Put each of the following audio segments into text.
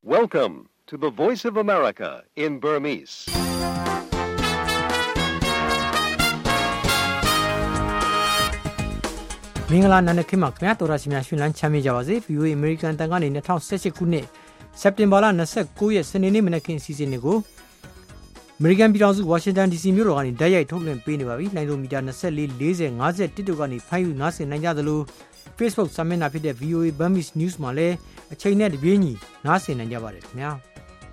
Welcome to the Voice of America in Burmese. ။မင်္ဂလာနံနက်ခင်းမှာခင်ဗျာတော်ရရှိများရှင်လန်းချမ်းမြေ့ကြပါစေ။ VOA American တန်ကနေ2018ခုနှစ်စက်တင်ဘာလ29ရက်စနေနေ့မနက်ခင်းအစီအစဉ်တွေကို American ပြည်ထောင်စု Washington DC မြို့တော်ကနေတိုက်ရိုက်ထုတ်လွှင့်ပေးနေပါပြီ။နိုင်လိုမီတာ24 40 50 TikTok ကနေဖိုင်ယူနားဆင်နိုင်ကြသလို Facebook စာမျက်နှာဖြစ်တဲ့ VOA Burmese News မှာလည်းအချိန်နဲ့တပြေးညီနားဆင်နိုင်ကြပါတယ်ခင်ဗျာ။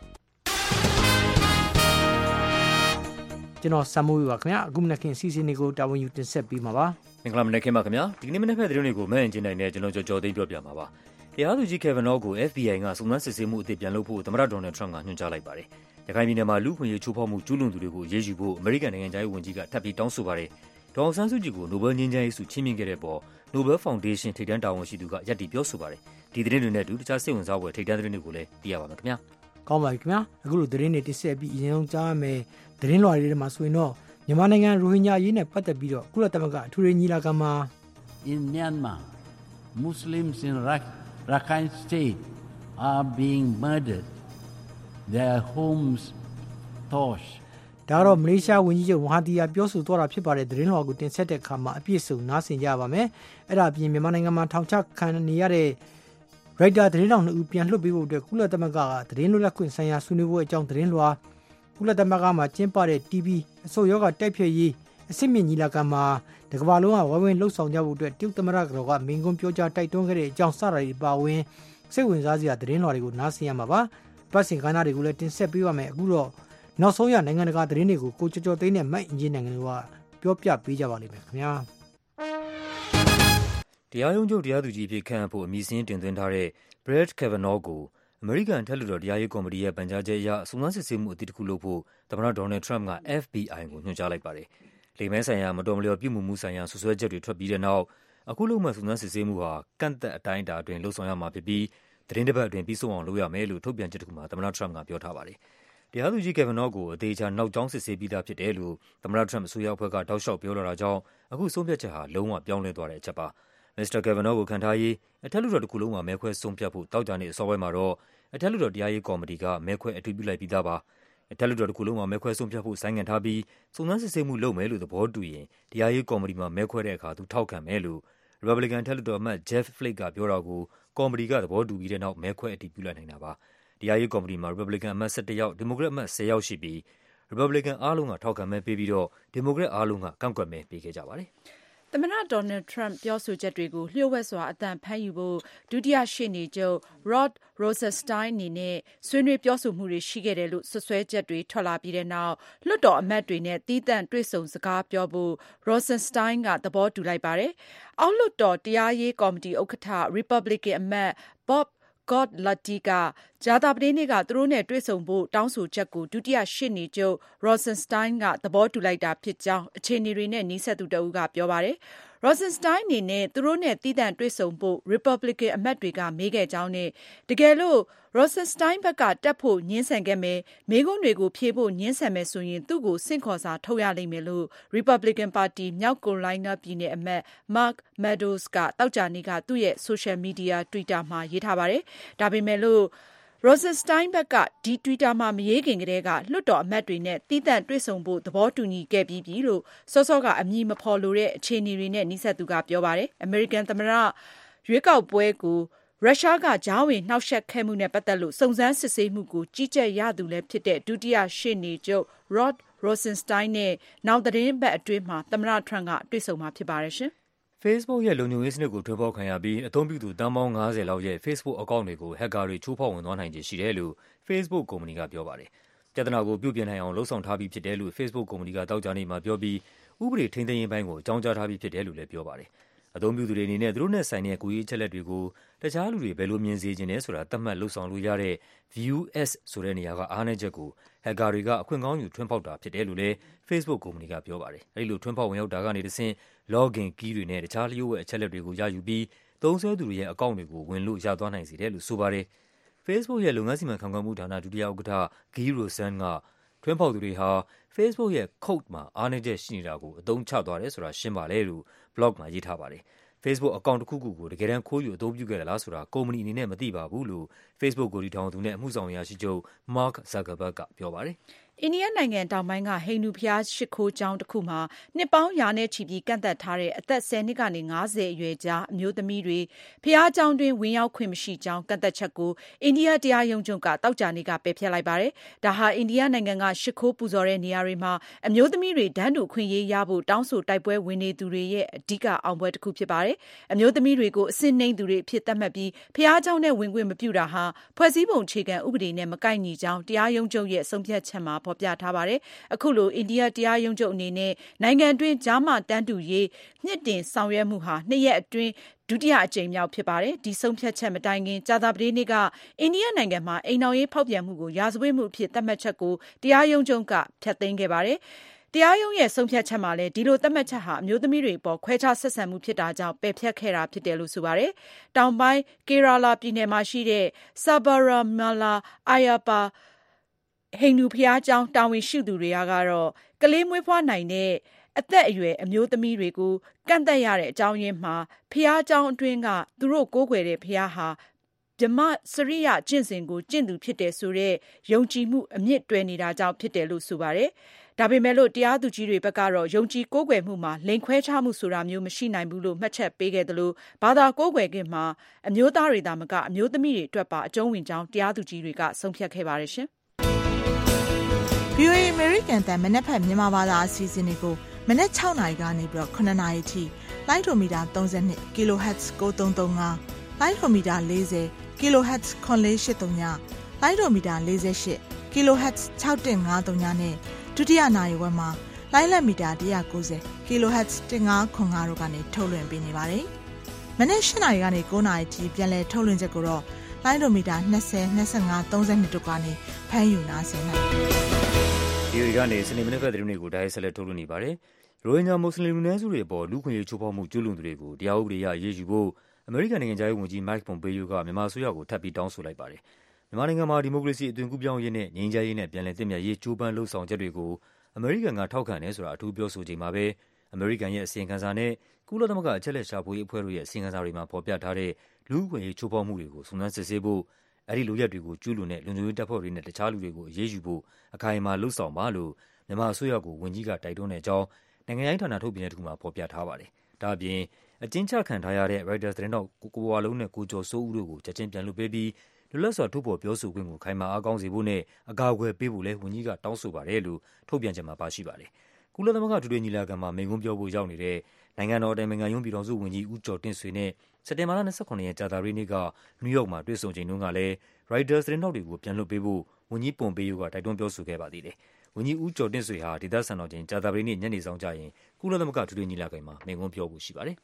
ကျွန်တော်စမိုးပါခင်ဗျာအခုမနက်ခင်းအစီအစဉ်တွေကိုတာဝန်ယူတင်ဆက်ပေးမှာပါမင်္ဂလာမနက်ခင်းပါခင်ဗျာဒီကနေ့မနက်ဖက်သတင်းတွေကိုမန့်ကျင်နိုင်တဲ့ကျွန်တော်ကြော်သိမ်းပြောပြမှာပါတရားသူကြီး Kavanaugh ကို FBI ကစုံစမ်းစစ်ဆေးမှုအသစ်ပြန်လုပ်ဖို့သမ္မတ Donald Trump ကညွှန်ကြားလိုက်ပါတယ်ရခိုင်ပြည်နယ်မှာလူ့အခွင့်အရေးချိုးဖောက်မှုကျူးလွန်သူတွေကိုအရေးယူဖို့အမေရိကန်နိုင်ငံသားဝန်ကြီးကထပ်ပြီးတောင်းဆိုပါတယ်ဒေါ်အောင်ဆန်းစုကြည်ကိုနိုဘယ်ငြိမ်းချမ်းရေးဆုချီးမြှင့်ခဲ့တဲ့ပေါ် Nobel Foundation ထိပ်တန်းတာဝန်ရှိသူကယက်တီပြောဆိုပါတယ်ဒီသတင်းတွေနဲ့အတူတခြားစိတ်ဝင်စားဖွယ်ထိပ်တန်းသတင်းတွေကိုလည်းသိရပါမယ်ခင်ဗျာကောင်းပါပြီခင်ဗျာအခုလိုသတင်းတွေတင်ဆက်ပြီးအရင်ဆုံးကြားရမယ်သတင်းလွှာတွေမှာဆိုရင်တော့မြန်မာနိုင်ငံရိုဟင်ဂျာအရေးနဲ့ပတ်သက်ပြီးတော့ကုလသမဂ္ဂအထူးညီလာခံမှာ In Myanmar, Muslims in Rakhine State are being murdered. Their homes torched. ဒါတော့မလေးရှားဝန်ကြီးချုပ်မဟာဒီယာပြောဆိုသွားတာဖြစ်ပါတယ်သတင်းလွှာကိုတင်ဆက်တဲ့အခါမှာအပြည့်စုံနားဆင်ကြပါမယ်အဲ့ဒါအပြင်မြန်မာနိုင်ငံမှာထောင်ချခံနေရတဲ့ရိုက်တာသတင်းတောင်2ဦးပြန်လွှတ်ပေးဖို့အတွက်ကုလသမဂ္ဂကသတင်းလွတ်လပ်ခွင့်ဆိုင်ရာဆွေးနွေးပွဲအကြောင်းသတင်းလွှာကုလသမဂ္ဂမှာကျင်းပတဲ့ TB အစိုးရကတိုက်ဖျက်ရေးအစစ်မြင့်ညီလာခံမှာတကမ္ဘာလုံးကဝိုင်းဝန်းလှုပ်ဆောင်ကြဖို့အတွက်တရုတ်သမ္မတကတော့ကမင်းကွန်းပြောကြားတိုက်တွန်းခဲ့တဲ့အကြောင်းစတာတွေပါဝင်စိတ်ဝင်စားစရာသတင်းလွှာတွေကိုနားဆင်ရမှာပါပတ်စင်ကဏ္ဍတွေကိုလည်းတင်ဆက်ပေးပါမယ်အခုတော့နောက်ဆုံးရနိုင်ငံတကာသတင်းတွေကိုကိုကျော်ကျော်သိန်းနဲ့မိုက်အင်ဂျင်နိုင်ငံတွေကပြောပြပေးကြပါလိမ့်မယ်ခင်ဗျာတရားရုံးချုပ်တရားသူကြီးအဖြစ်ခန့်အပ်ဖို့အမည်စာရင်းတင်သွင်းထားတဲ့ Brett Kavanaugh ကိုအမေရိကန်ထက်လွှတ်တော်တရားရေးကော်မတီရဲ့ပန်ကြားချက်အရစုံစမ်းစစ်ဆေးမှုအသစ်တစ်ခုလုပ်ဖို့သမ္မတ Donald Trump က FBI ကိုညွှန်ကြားလိုက်ပါတယ်လိမ်မဲဆိုင်ရာမတော်မလျော်ပြုမှုဆိုင်ရာဆွဆွဲချက်တွေထွက်ပြီးတဲ့နောက်အခုလုပ်မှစုံစမ်းစစ်ဆေးမှုဟာကန့်သက်အတိုင်းအတာအတွင်းလှုပ်ဆောင်ရမှာဖြစ်ပြီးသတင်းတစ်ပတ်အတွင်းပြီးဆုံးအောင်လုပ်ရမယ်လို့ထုတ်ပြန်ချက်တစ်ခုမှာသမ္မတ Trump ကပြောထားပါတယ်တရားသူကြီး Kavanaugh ကိုအသေးချာနောက်ကျောင်းစစ်ဆေးပြီးသားဖြစ်တယ်လို့သမ္မတ Trump အစိုးရအဖွဲ့ကတောက်လျှောက်ပြောလာတာကြောင့်အခုဆုံးဖြတ်ချက်ဟာလုံးဝပြောင်းလဲသွားတဲ့အချက်ပါMr. Kavanaugh ကိုခန့်ထားရေးအထက်လွှတ်တော်တစ်ခုလုံးမှာမဲခွဲဆုံးဖြတ်ဖို့တောက်ကြနေအစောပိုင်းမှာတော့အထက်လွှတ်တော်တရားရေးကော်မတီကမဲခွဲအတည်ပြုလိုက်ပြီးသားပါအထက်လွှတ်တော်တစ်ခုလုံးမှာမဲခွဲဆုံးဖြတ်ဖို့ဆိုင်းငံ့ထားပြီးစုံစမ်းစစ်ဆေးမှုလုပ်မယ်လို့သဘောတူရင်တရားရေးကော်မတီမှာမဲခွဲတဲ့အခါသူထောက်ခံမယ်လို့ Republican ထက်လွှတ်တော်အမတ် Jeff Flake ကပြောတာကိုကော်မတီကသဘောတူပြီးတဲ့နောက်မဲခွဲအတည်ပြုလိုက်နိုင်တာပါတရားရေးကော်မတီမှာ Republican အမတ်17ယောက် Democrat အမတ်10ယောက်ရှိပြီး Republican အားလုံးကထောက်ခံမဲပေးပြီးတော့ Democrat အားလုံးကကန့်ကွက်မဲပေးခဲ့ကြပါတယ်သမ္မတ Donald Trump ပြောဆိုချက်တွေကိုလျှို့ဝှက်စွာအသံဖမ်းယူဖို့ဒုတိယရှေ့နေချုပ် Rod Rosenstein အနေနဲ့ဆွေးနွေးပြောဆိုမှုတွေရှိခဲ့တယ်လို့စွပ်စွဲချက်တွေထွက်လာပြီးတဲ့နောက်လွှတ်တော်အမတ်တွေနဲ့သီးသန့်တွေ့ဆုံစကားပြောဖို့ Rosenstein ကသဘောတူလိုက်ပါတယ်။အောက်လွှတ်တော်တရားရေးကော်မတီဥက္ကဋ္ဌ Republican အမတ် Bob Godlatte ကကြာသပတေးနေ့ကသူတို့နဲ့တွေ့ဆုံဖို့တောင်းဆိုချက်ကိုဒုတိယရှေ့နေချုပ် Rosenstein ကသဘောတူလိုက်တာဖြစ်ကြောင်းအခြေအနေတွေနဲ့နီးစပ်သူတဦးကပြောပါတယ်။ Rosenstein အနေနဲ့သူတို့နဲ့သီးသန့်တွေ့ဆုံဖို့ Republican အမတ်တွေကမေးခဲ့ကြောင်းနဲ့တကယ်လို့ Rosenstein ဘက်ကတက်ဖို့ငြင်းဆန်ခဲ့မယ်မေးခွန်းတွေကိုဖြေဖို့ငြင်းဆန်မယ်ဆိုရင်သူ့ကိုဆင့်ခေါ်စာထုတ်ရလိမ့်မယ်လို့ Republican ပါတီမြောက်ကယ်ရိုလိုင်းနားပြည်နယ်အမတ် Mark Meadows ကသောကြာနေ့ကသူ့ရဲ့ social media Twitter မှာရေးထားပါတယ်။ဒါပေမဲ့လို့Rosenstein ဘက်ကဒီ Twitter မှာမရေးခင်ကတည်းကလွှတ်တော်အမတ်တွေနဲ့သီးသန့်တွေ့ဆုံဖို့သဘောတူညီခဲ့ပြီးပြီလို့စောစောကအမည်မဖော်လိုတဲ့အခြေအနေတွေနဲ့နီးစပ်သူကပြောပါတယ်။ American သမ္မတရွေးကောက်ပွဲကိုရုရှားကကြားဝင်နှောက်ယှက်ခဲ့မှုနဲ့ပတ်သက်လို့စုံစမ်းစစ်ဆေးမှုကိုကြီးကြပ်ရသူလည်းဖြစ်တဲ့ဒုတိယရှေ့နေချုပ် Rod Rosenstein နဲ့နောက်သတင်းပတ်အတွင်းမှာသမ္မတ Trump ကတွေ့ဆုံမှာဖြစ်ပါတယ်ရှင်။ Facebook ရဲ့လုံခြုံရေးစနစ်ကိုထွင်ဖောက်ခံရပြီးအသုံးပြုသူသန်းပေါင်း90လောက်ရဲ့ Facebook အကောင့်တွေကိုဟက်ကာတွေချိုးဖောက်ဝင်သွားနိုင်ခြေရှိတယ်လို့ Facebook ကုမ္ပဏီကပြောပါတယ်။ပြဿနာကိုပြုပြင်နိုင်အောင်လှုံ့ဆော်ထားပြီးဖြစ်တယ်လို့ Facebook ကုမ္ပဏီကသောကြာနေ့မှာပြောပြီးဥပဒေထိန်းသိမ်းရေးပိုင်းကိုအကြောင်းကြားထားပြီးဖြစ်တယ်လို့လည်းပြောပါတယ်။အသုံးပြုသူတွေအနေနဲ့သူတို့နဲ့ဆိုင်တဲ့ကိုယ်ရေးအချက်အလက်တွေကိုတခြားလူတွေဘယ်လိုမြင်စေချင်တယ်ဆိုတာသတ်မှတ်လှုံ့ဆော်လို့ရတဲ့ View As ဆိုတဲ့နေရာကအားနည်းချက်ကိုဟက်ကာတွေကအခွင့်ကောင်းယူထွင်ဖောက်တာဖြစ်တယ်လို့လည်း Facebook ကုမ္ပဏီကပြောပါတယ်။အဲဒီလိုထွင်ဖောက်ဝင်ရောက်တာကနေတဆင့် login key တွေနဲ့တခြားလျှို့ဝှက်အချက်အလက်တွေကိုရယူပြီးသုံးစွဲသူတွေရဲ့အကောင့်တွေကိုဝင်လို့ရသွားနိုင်စေတယ်လို့ဆိုပါတယ်။ Facebook ရဲ့လုပ်ငန်းစီမံခန့်ခွဲမှုဌာနဒုတိယဥက္ကဋ္ဌ Guy Rosen ကထွင်ဖောက်သူတွေဟာ Facebook ရဲ့ code မှာအားနည်းချက်ရှိနေတာကိုအသုံးချသွားတယ်ဆိုတာရှင်းပါတယ်လို့ blog မှာရေးထားပါတယ်။ Facebook အကောင့်တစ်ခုခုကိုတကယ်တမ်းခိုးယူအသုံးပြုခဲ့တယ်လားဆိုတာကုမ္ပဏီအနေနဲ့မသိပါဘူးလို့ Facebook ကိုတည်ထောင်သူနဲ့အမှုဆောင်အရာရှိချုပ် Mark Zuckerberg ကပြောပါတယ်။အိန္ဒိယနိုင်ငံတောင်ပိုင်းကဟိန္ဒူဘုရားရှိခိုးကျောင်းတစ်ခုမှာနှစ်ပေါင်းရာနဲ့ချီပြီးကန့်သတ်ထားတဲ့အသက်10နှစ်ကနေ50အရွယ်ကြားအမျိုးသမီးတွေဘုရားကျောင်းတွင်ဝင်ရောက်ခွင့်မရှိကြောင်းကန့်သတ်ချက်ကိုအိန္ဒိယတရားရုံးချုပ်ကသောကြာနေ့ကပယ်ဖျက်လိုက်ပါတယ်။ဒါဟာအိန္ဒိယနိုင်ငံကရှိခိုးပူဇော်တဲ့နေရာတွေမှာအမျိုးသမီးတွေတန်းတူအခွင့်အရေးရဖို့တောင်းဆိုတိုက်ပွဲဝင်နေသူတွေရဲ့အဓိကအောင်ပွဲတစ်ခုဖြစ်ပါတယ်။အမျိုးသမီးတွေကိုအဆင့်နှိမ့်သူတွေအဖြစ်သတ်မှတ်ပြီးဘုရားကျောင်းနဲ့ဝင်ခွင့်မပြုတာဟာဖွဲ့စည်းပုံအခြေခံဥပဒေနဲ့မကိုက်ညီကြောင်းတရားရုံးချုပ်ရဲ့ဆုံးဖြတ်ချက်မှာဖော်ပြထားပါတယ်။အခုလိုအိန္ဒိယတရားရုံးချုပ်အနေနဲ့နိုင်ငံတွင်းကြားမတန်းတူရေးမြင့်တင်ဆောင်ရွက်မှုဟာ2 ရက်အတွင်းဒုတိယအကြိမ်မြောက်ဖြစ်ပါတယ်။ဒီဆုံးဖြတ်ချက်မတိုင်ခင်ကြာသပတေးနေ့ကအိန္ဒိယနိုင်ငံမှာအိမ်ထောင်ရေးဖောက်ပြန်မှုကိုရာဇဝတ်မှုအဖြစ်သတ်မှတ်ချက်ကိုတရားရုံးချုပ်ကဖျက်သိမ်းခဲ့ပါတယ်။တရားရုံးရဲ့ဆုံးဖြတ်ချက်မှာလည်းဒီလိုသတ်မှတ်ချက်ဟာအမျိုးသမီးတွေအပေါ်ခွဲခြားဆက်ဆံမှုဖြစ်တာကြောင့်ပယ်ဖျက်ခဲ့တာဖြစ်တယ်လို့ဆိုပါတယ်။တောင်ပိုင်းကေရာလာပြည်နယ်မှာရှိတဲ့ Sabarimala Ayyappa ဟိန္ဒူဘုရားကျောင်းတာဝန်ရှိသူတွေကတော့ကလေးမွေးဖွားနိုင်တဲ့အသက်အရွယ်အမျိုးသမီးတွေကိုကန့်သတ်ရတဲ့အကြောင်းရင်းမှာဘုရားကျောင်းအတွင်းကသူတို့ကိုးကွယ်တဲ့ဘုရားဟာဓမ္မစရိယကျင့်စဉ်ကိုကျင့်သူဖြစ်တယ်ဆိုတဲ့ယုံကြည်မှုအမြင့်တွယ်နေတာကြောင့်ဖြစ်တယ်လို့ဆိုပါတယ်။ဒါပေမဲ့လို့တရားသူကြီးတွေဘက်ကတော့ယုံကြည်ကိုးကွယ်မှုမှာလိမ်ခွဲခြားမှုဆိုတာမျိုးမရှိနိုင်ဘူးလို့မှတ်ချက်ပေးခဲ့တယ်လို့ဘာသာကိုးကွယ်ခြင်းမှာအမျိုးသားတွေသာမကအမျိုးသမီးတွေအတွက်ပါအကျုံးဝင်ကြောင်းတရားသူကြီးတွေကဆုံးဖြတ်ခဲ့ပါတယ်ရှင်။ VOA American တန်မနက်ဖြန်မြန်မာဘာသာအစီအစဉ်တွေကိုမနက်6နာရီကနေပြီးတော့9နာရီထိလိုင်းဒိုမီတာ32 kHz 9335လိုင်းဒိုမီတာ40 kHz 9483ညလိုင်းဒိုမီတာ48 kHz 6153နဲ့ဒုတိယနာရီဝက်မှာလိုင်းလက်မီတာ190 kHz 1505တို့ကနေထုတ်လွှင့်ပေးနေပါတယ်။မနက်7နာရီကနေ9နာရီထိပြန်လည်ထုတ်လွှင့်ချက်ကိုတော့လိုင်းဒိုမီတာ20 25 32တို့ကနေဖမ်းယူနားဆင်နိုင်ပါတယ်။ဒီကနေစနေမနက်ဖက်သတင်းတွေကိုတိုင်းဆက်လက်ထုတ်လွှင့်နေပါတယ်။ရိုဟင်ဂျာမွတ်စလင်လူနည်းစုတွေအပေါ်လူခွင့်ရေးချိုးဖောက်မှုကျူးလွန်သူတွေကိုတရားဥပဒေအရအရေးယူဖို့အမေရိကန်နိုင်ငံသားရေးဝန်ကြီး Mike Pompeo ကမြန်မာအစိုးရကိုထပ်ပြီးတောင်းဆိုလိုက်ပါတယ်။မြန်မာနိုင်ငံမှာဒီမိုကရေစီအသွင်ကူးပြောင်းရေးနဲ့ငြိမ်းချမ်းရေးနဲ့ပြန်လည်သင့်မြတ်ရေးကြိုးပမ်းလှုံ့ဆော်ချက်တွေကိုအမေရိကန်ကထောက်ခံတယ်ဆိုတာအထူးပြောဆိုချိန်မှာပဲအမေရိကန်ရဲ့အစီရင်ခံစာနဲ့ကုလသမဂ္ဂအချက်အလက်ရှာဖွေရေးအဖွဲ့တို့ရဲ့အစီရင်ခံစာတွေမှာဖော်ပြထားတဲ့လူ့အခွင့်အရေးချိုးဖောက်မှုတွေကိုစုံစမ်းစစ်ဆေးဖို့အဲဒီလုပ်ရပ်တွေကိုကျူးလွန်တဲ့လုံခြုံရေးတပ်ဖွဲ့တွေနဲ့တခြားလူတွေကိုအရေးယူဖို့အခိုင်အမာလှုံ့ဆော်ပါလို့မြန်မာအစိုးရကိုဝန်ကြီးကတိုက်တွန်းတဲ့အကြောင်းနိုင်ငံရေးဌာနထုတ်ပြန်တဲ့တစ်ခုမှာဖော်ပြထားပါတယ်။ဒါ့အပြင်အကျဉ်းချခံထားရတဲ့ Reuters သတင်းထောက်ကိုဝါလုံးနဲ့ကိုကျော်စိုးဦးတို့ကိုချက်ချင်းပြန်လွှတ်ပေးပြီးလွတ်လပ်စွာထုတ်ဖော်ပြောဆိုခွင့်ကိုခိုင်မာအားကောင်းစေဖို့နဲ့အကာအကွယ်ပေးဖို့လည်းဝန်ကြီးကတောင်းဆိုပါတယ်လို့ထုတ်ပြန်ချက်မှာပါရှိပါတယ်။ကုလသမဂ္ဂထွေထွေညီလာခံမှာမိန့်ခွန်းပြောဖို့ရောက်နေတဲ့နိုင်ငံတော်အတိုင်ပင်ခံရုံးပြည်ထောင်စုဝန်ကြီးဦးကျော်တင့်ဆွေနဲ့စက်တင်ဘာလ29ရက်ကြာသပတေးနေ့ကနယူးယောက်မှာတွေ့ဆုံချိန်တုန်းကလည်း Reuters သတင်းထောက်တွေကိုပြန်လွှတ်ပေးဖို့ဝန်ကြီးပွန်ပေယိုကတိုက်တွန်းပြောဆိုခဲ့ပါသေးတယ်။ဝန်ကြီးဦးကျော်တင့်ဆွေဟာဒေသစံတော်ချိန်ကြာသပတေးနေ့ညနေဆောင်ကျရင်ကုလသမဂ္ဂထွေထွေညီလာခံမှာမိန့်ခွန်းပြောဖို့ရှိပါတယ်။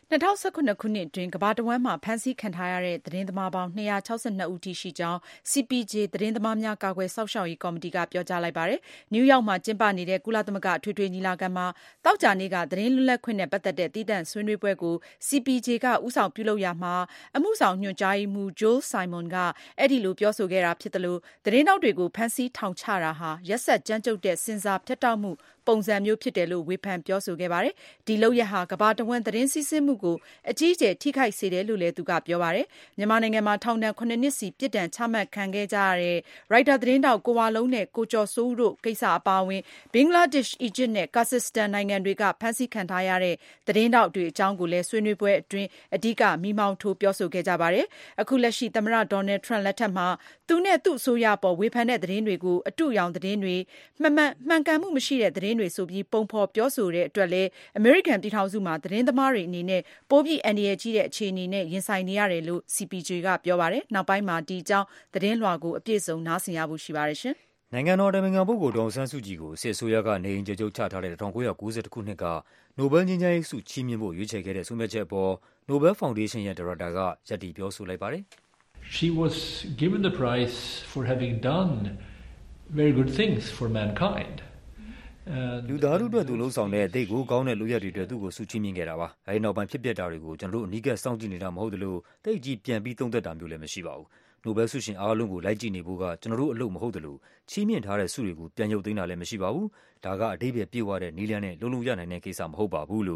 2019ခုနှစ်အတွင်းကမ္ဘာတဝန်းမှာဖမ်းဆီးခံထားရတဲ့သတင်းသမားပေါင်း262ဦးထိရှိကြောင်း CPJ သတင်းသမားများကာကွယ်စောင့်ရှောက်ရေးကော်မတီကပြောကြားလိုက်ပါတယ်။နယူးယောက်မှာကျင်းပနေတဲ့ကုလသမဂ္ဂထွေထွေညီလာခံမှာသောကြာနေ့ကသတင်းလွတ်လပ်ခွင့်နဲ့ပတ်သက်တဲ့တည်တံ့ဆွေးနွေးပွဲကို CPJ ကဦးဆောင်ပြုလုပ်ရာမှာအမှုဆောင်ညွှန်ကြားရေးမှူး Joel Simon ကအဲ့ဒီလိုပြောဆိုခဲ့တာဖြစ်တယ်လို့သတင်းတောက်တွေကိုဖမ်းဆီးထောင်ချတာဟာရက်စက်ကြမ်းကြုတ်တဲ့စင်စာဖြတ်တောက်မှုပုံစံမျိုးဖြစ်တယ်လို့ဝေဖန်ပြောဆိုခဲ့ပါတယ်။ဒီလုပ်ရပ်ဟာကမ္ဘာတဝန်းသတင်းစီးဆင်းမှုကိုအကြီးအကျယ်ထိခိုက်စေတယ်လို့လည်းသူကပြောပါတယ်။မြန်မာနိုင်ငံမှာထောင်ဒဏ်9နှစ်စီပြစ်ဒဏ်ချမှတ်ခံခဲ့ကြရတဲ့ Reuters သတင်းတောက်ကိုဝါလုံးနဲ့ကိုကျော်စိုးဦးတို့ကိစ္စအပါအဝင်ဘင်္ဂလားဒေ့ရှ်၊အီဂျစ်နဲ့ကာဇက်စတန်နိုင်ငံတွေကဖမ်းဆီးခံထားရတဲ့သတင်းတောက်တွေအကြောင်းကိုလည်းဆွေးနွေးပွဲအတွင်းအဓိကမီးမောင်းထိုးပြောဆိုခဲ့ကြပါတယ်။အခုလက်ရှိသမ္မတဒေါ်နယ်ထရန့်လက်ထက်မှာသူနဲ့သူ့အစိုးရပေါ်ဝေဖန်တဲ့သတင်းတွေကိုအတုအယောင်သတင်းတွေမှန်ကန်မှုမရှိတဲ့သတင်းတွေဆိုပြီးပုံဖော်ပြောဆိုတဲ့အတွက်လည်းအမေရိကန်ပြည်ထောင်စုမှာသတင်းသမားတွေအနေနဲ့ပိုပြီးအန္တရာယ်ကြီးတဲ့အခြေအနေနဲ့ရင်ဆိုင်နေရတယ်လို့ CPJ ကပြောပါတယ်။နောက်ပိုင်းမှာဒီအကြောင်းသတင်းလွှာကိုအပြည့်စုံနားဆင်ရဖို့ရှိပါတယ်ရှင်။နိုင်ငံတော်အတိုင်ပင်ခံပုဂ္ဂိုလ်ဒေါ်အောင်ဆန်းစုကြည်ကိုစစ်အစိုးရကနေအိမ်ချုပ်ချထားတဲ့1992ခုနှစ်ကနိုဘယ်ငြိမ်းချမ်းရေးဆုချီးမြှင့်ဖို့ရွေးချယ်ခဲ့တဲ့ဆုံးဖြတ်ချက်အပေါ် Nobel Foundation ရဲ့ဒါရိုက်တာကရပ်တည်ပြောဆိုလိုက်ပါတယ်။ She was given the prize for having done very good things for mankind. လူသားတို့အတွက်သူလှုံ့ဆော်တဲ့သိကိုကောင်းတဲ့လုပ်ရက်တွေအတွက်သူ့ကိုဆုချီးမြှင့်ခဲ့တာပါ။အဲဒီနောက်ပိုင်းဖြစ်ပျက်တာတွေကိုကျွန်တော်တို့အနီးကပ်စောင့်ကြည့်နေတာမဟုတ်သလိုသိကြီးပြန်ပြီးသုံးသပ်တာမျိုးလည်းမရှိပါဘူး။နိုဘယ်ဆုရှင်အားလုံးကိုလိုက်ကြည့်နေဖို့ကကျွန်တော်တို့အလုပ်မဟုတ်သလိုချီးမြှင့်ထားတဲ့ဆုတွေကိုပြန်ရုပ်သိမ်းတာလည်းမရှိပါဘူး။ဒါကအဓိပ္ပာယ်ပြည့်ဝတဲ့နည်းလမ်းနဲ့လုံးလုံးရနိုင်တဲ့ကိစ္စမဟုတ်ပါဘူးလို့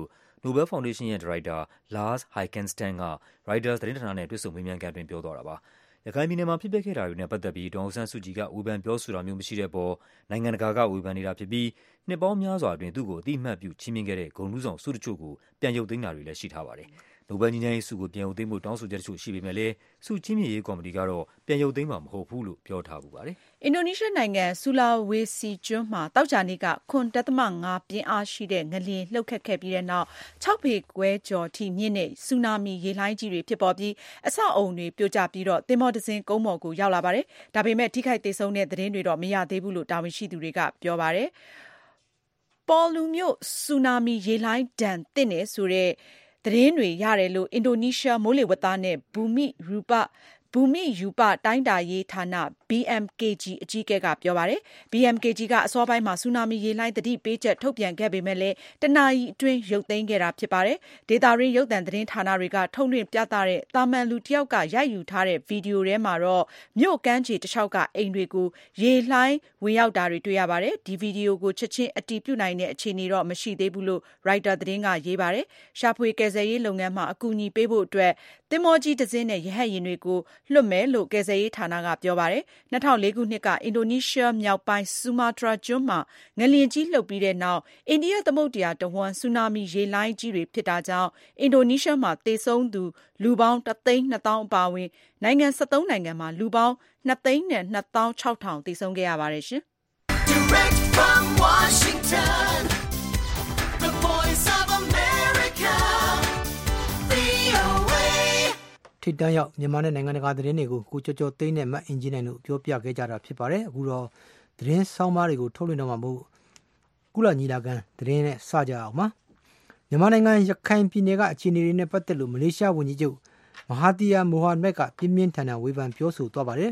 Nobel Foundation ရဲ့ဒါရိုက်တာ Lars Heikenstein က Reuters သတင်းဌာနနဲ့တွေ့ဆုံမေးမြန်းခန်းတွင်ပြောသွားတာပါ။ရခိုင်ပြည်နယ်မှာဖြစ်ပျက်ခဲ့တာတွေနဲ့ပတ်သက်ပြီးဒေါ်အောင်ဆန်းစုကြည်ကဝေဖန်ပြောဆိုတာမျိုးမရှိတဲ့အပေါ်နိုင်ငံတကာကဝေဖန်နေတာဖြစ်ပြီးနှစ်ပေါင်းများစွာအတွင်းသူ့ကိုအတိအမှတ်ပြုချီးမြှင့်ခဲ့တဲ့ဂုဏ်ထူးဆောင်ဆုတချို့ကိုပြန်ရုပ်သိမ်းတာတွေလည်းရှိထားပါတယ်။နိုဘယ်ငြိမ်းချမ်းရေးဆုကိုပြန်ရုပ်သိမ်းဖို့တောင်းဆိုချက်တချို့ရှိပေမဲ့လည်းဆုချီးမြှင့်ရေးကော်မတီကတော့ပြန်ရုပ်သိမ်းမှာမဟုတ်ဘူးလို့ပြောထားပူပါတယ်။အင်ဒိုနီးရှားနိုင်ငံဆူလာဝေစီကျွန်းမှာတောက်ကြနေ့က7.5 ပြင်းအားရှိတဲ့ငလျင်လှုပ်ခတ်ခဲ့ပြီးတဲ့နောက်6 ပေခွဲကျော်ထိမြင့်တဲ့ဆူနာမီရေလှိုင်းကြီးတွေဖြစ်ပေါ်ပြီးအဆောက်အုံတွေပြိုကျပြီးတော့သင်္ဘောတစ်စင်းကုန်းပေါ်ကိုရောက်လာပါတယ်။ဒါပေမဲ့ထိခိုက်ဒေဆုံးတဲ့သတင်းတွေတော့မရသေးဘူးလို့တာဝန်ရှိသူတွေကပြောပါတယ်။ပေါ်လူမျိုးဆူနာမီရေလှိုင်းဒဏ်သင့်နေဆိုတဲ့သတင်းတွေရတယ်လို့အင်ဒိုနီးရှားမိုးလေဝသနဲ့ဘူမိရူပတိုင်းတာရေးဌာန BMKG အကြီးအကဲကပြောပါတယ်။ BMKG ကအစောပိုင်းမှာဆူနာမီရေလှိုင်းသတိပေးချက်ထုတ်ပြန်ခဲ့ပေမဲ့လည်းတနာရီအတွင်းရုပ်သိမ်းခဲ့တာဖြစ်ပါတယ်။ဒေတာရင်းရုပ်သံသတင်းဌာနတွေကထုတ်လွှင့်ပြသတဲ့တာမန်လူတယောက်ကရိုက်ယူထားတဲ့ဗီဒီယိုထဲမှာတော့မြို့ကမ်းခြေတစ်လျှောက်ကအိမ်တွေကိုရေလှိုင်းဝင်ရောက်တာတွေတွေ့ရပါတယ်။ဒီဗီဒီယိုကိုချက်ချင်းအတည်ပြုနိုင်တဲ့အခြေအနေတော့မရှိသေးဘူးလို့ Reuters သတင်းကရေးပါတယ်။ရှာဖွေကယ်ဆယ်ရေးလုပ်ငန်းမှာအကူအညီပေးဖို့အတွက်သင်္ဘောကြီးတစ်စင်းနဲ့ရဟတ်ယာဉ်တွေကိုလွှတ်မယ်လို့ကယ်ဆယ်ရေးဌာနကပြောပါတယ်။2004 ခုနှစ်ကအင်ဒိုနီးရှားမြောက်ပိုင်းဆူမာတရာကျွန်းမှာငလျင်ကြီးလှုပ်ပြီးတဲ့နောက်အိန္ဒိယသမုဒ္ဒရာတဝန်းဆူနာမီရေလှိုင်းကြီးတွေဖြစ်တာကြောင့်အင်ဒိုနီးရှားမှာသေဆုံးသူလူပေါင်း 1,200,000 အပါအဝင်နိုင်ငံ 13 နိုင်ငံမှာလူပေါင်း 2,26,000 သေဆုံးခဲ့ရပါတယ်ရှင်။ Direct from Washington, the Voice of America, VOA ထိပ်တန်းရောက်မြန်မာနဲ့နိုင်ငံတကာသတင်းတွေကိုကိုကျော်ကျော်သိန်းနဲ့မအင်ဂျင်နိုင်တို့ပြောပြခဲ့ကြတာဖြစ်ပါတယ်အခုတော့သတင်းဆောင်းပါးတွေကိုထုတ်လွှင့်တော့မှာမို့ကုလညီလာခံသတင်းနဲ့စကြအောင်ပါမြန်မာနိုင်ငံရခိုင်ပြည်နယ်ကအခြေအနေတွေနဲ့ပတ်သက်လို့မလေးရှားဝန်ကြီးချုပ်မဟာသီယာမိုဟာမက်ကပြင်းပြင်းထန်ထန်ဝေဖန်ပြောဆိုသွားပါတယ်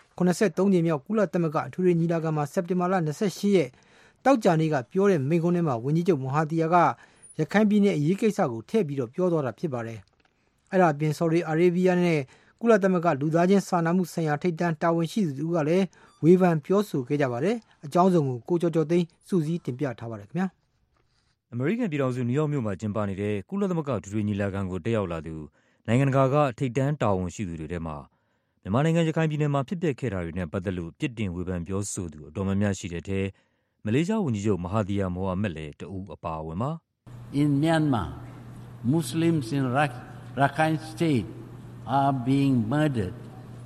83ကြိမ်မြောက်ကုလသမဂ္ဂအထူးညီလာခံမှာစက်တင်ဘာလ28ရက်တောက်ကြနေ့ကပြောတဲ့မိန့်ခွန်းထဲမှာဝန်ကြီးချုပ်မဟာသီယာကရခိုင်ပြည်နယ်အရေးကိစ္စကိုထည့်ပြီးတော့ပြောသွားတာဖြစ်ပါတယ်အဲ့ဒါပြင်ဆော်ဒီအာရေဗျနဲ့ကုလသမဂ္ဂလူသားချင်းစာနာမှုဆိုင်ရာထိပ်တန်းတာဝန်ရှိသူကလည်းဝေဖန်ပြောဆိုခဲ့ကြပါတယ်အကြောင်းစုံကိုကျော်ကျော်သိန်းစုစည်းတင်ပြထားပါတယ်ခင်ဗျာအမေရိကန်ပြည်ထောင်စုနယူးယောက်မြို့မှာကျင်းပနေတဲ့ကုလသမဂ္ဂဒုတိယညီလာခံကိုတက်ရောက်လာသူနိုင်ငံတကာကထိပ်တန်းတာဝန်ရှိသူတွေထဲမှာမြန်မာနိုင်ငံရခိုင်ပြည်နယ်မှာဖြစ်ပျက်ခဲ့တာတွေနဲ့ပတ်သက်လို့ပြစ်တင်ဝေဖန်ပြောဆိုသူအတော်များများရှိတဲ့ထဲမလေးရှားဝန်ကြီးချုပ်မဟာသီယာမိုဟာမက်လည်းတဦးအပါအဝင်ပါ In Myanmar, Muslims in Rakhine State are being murdered.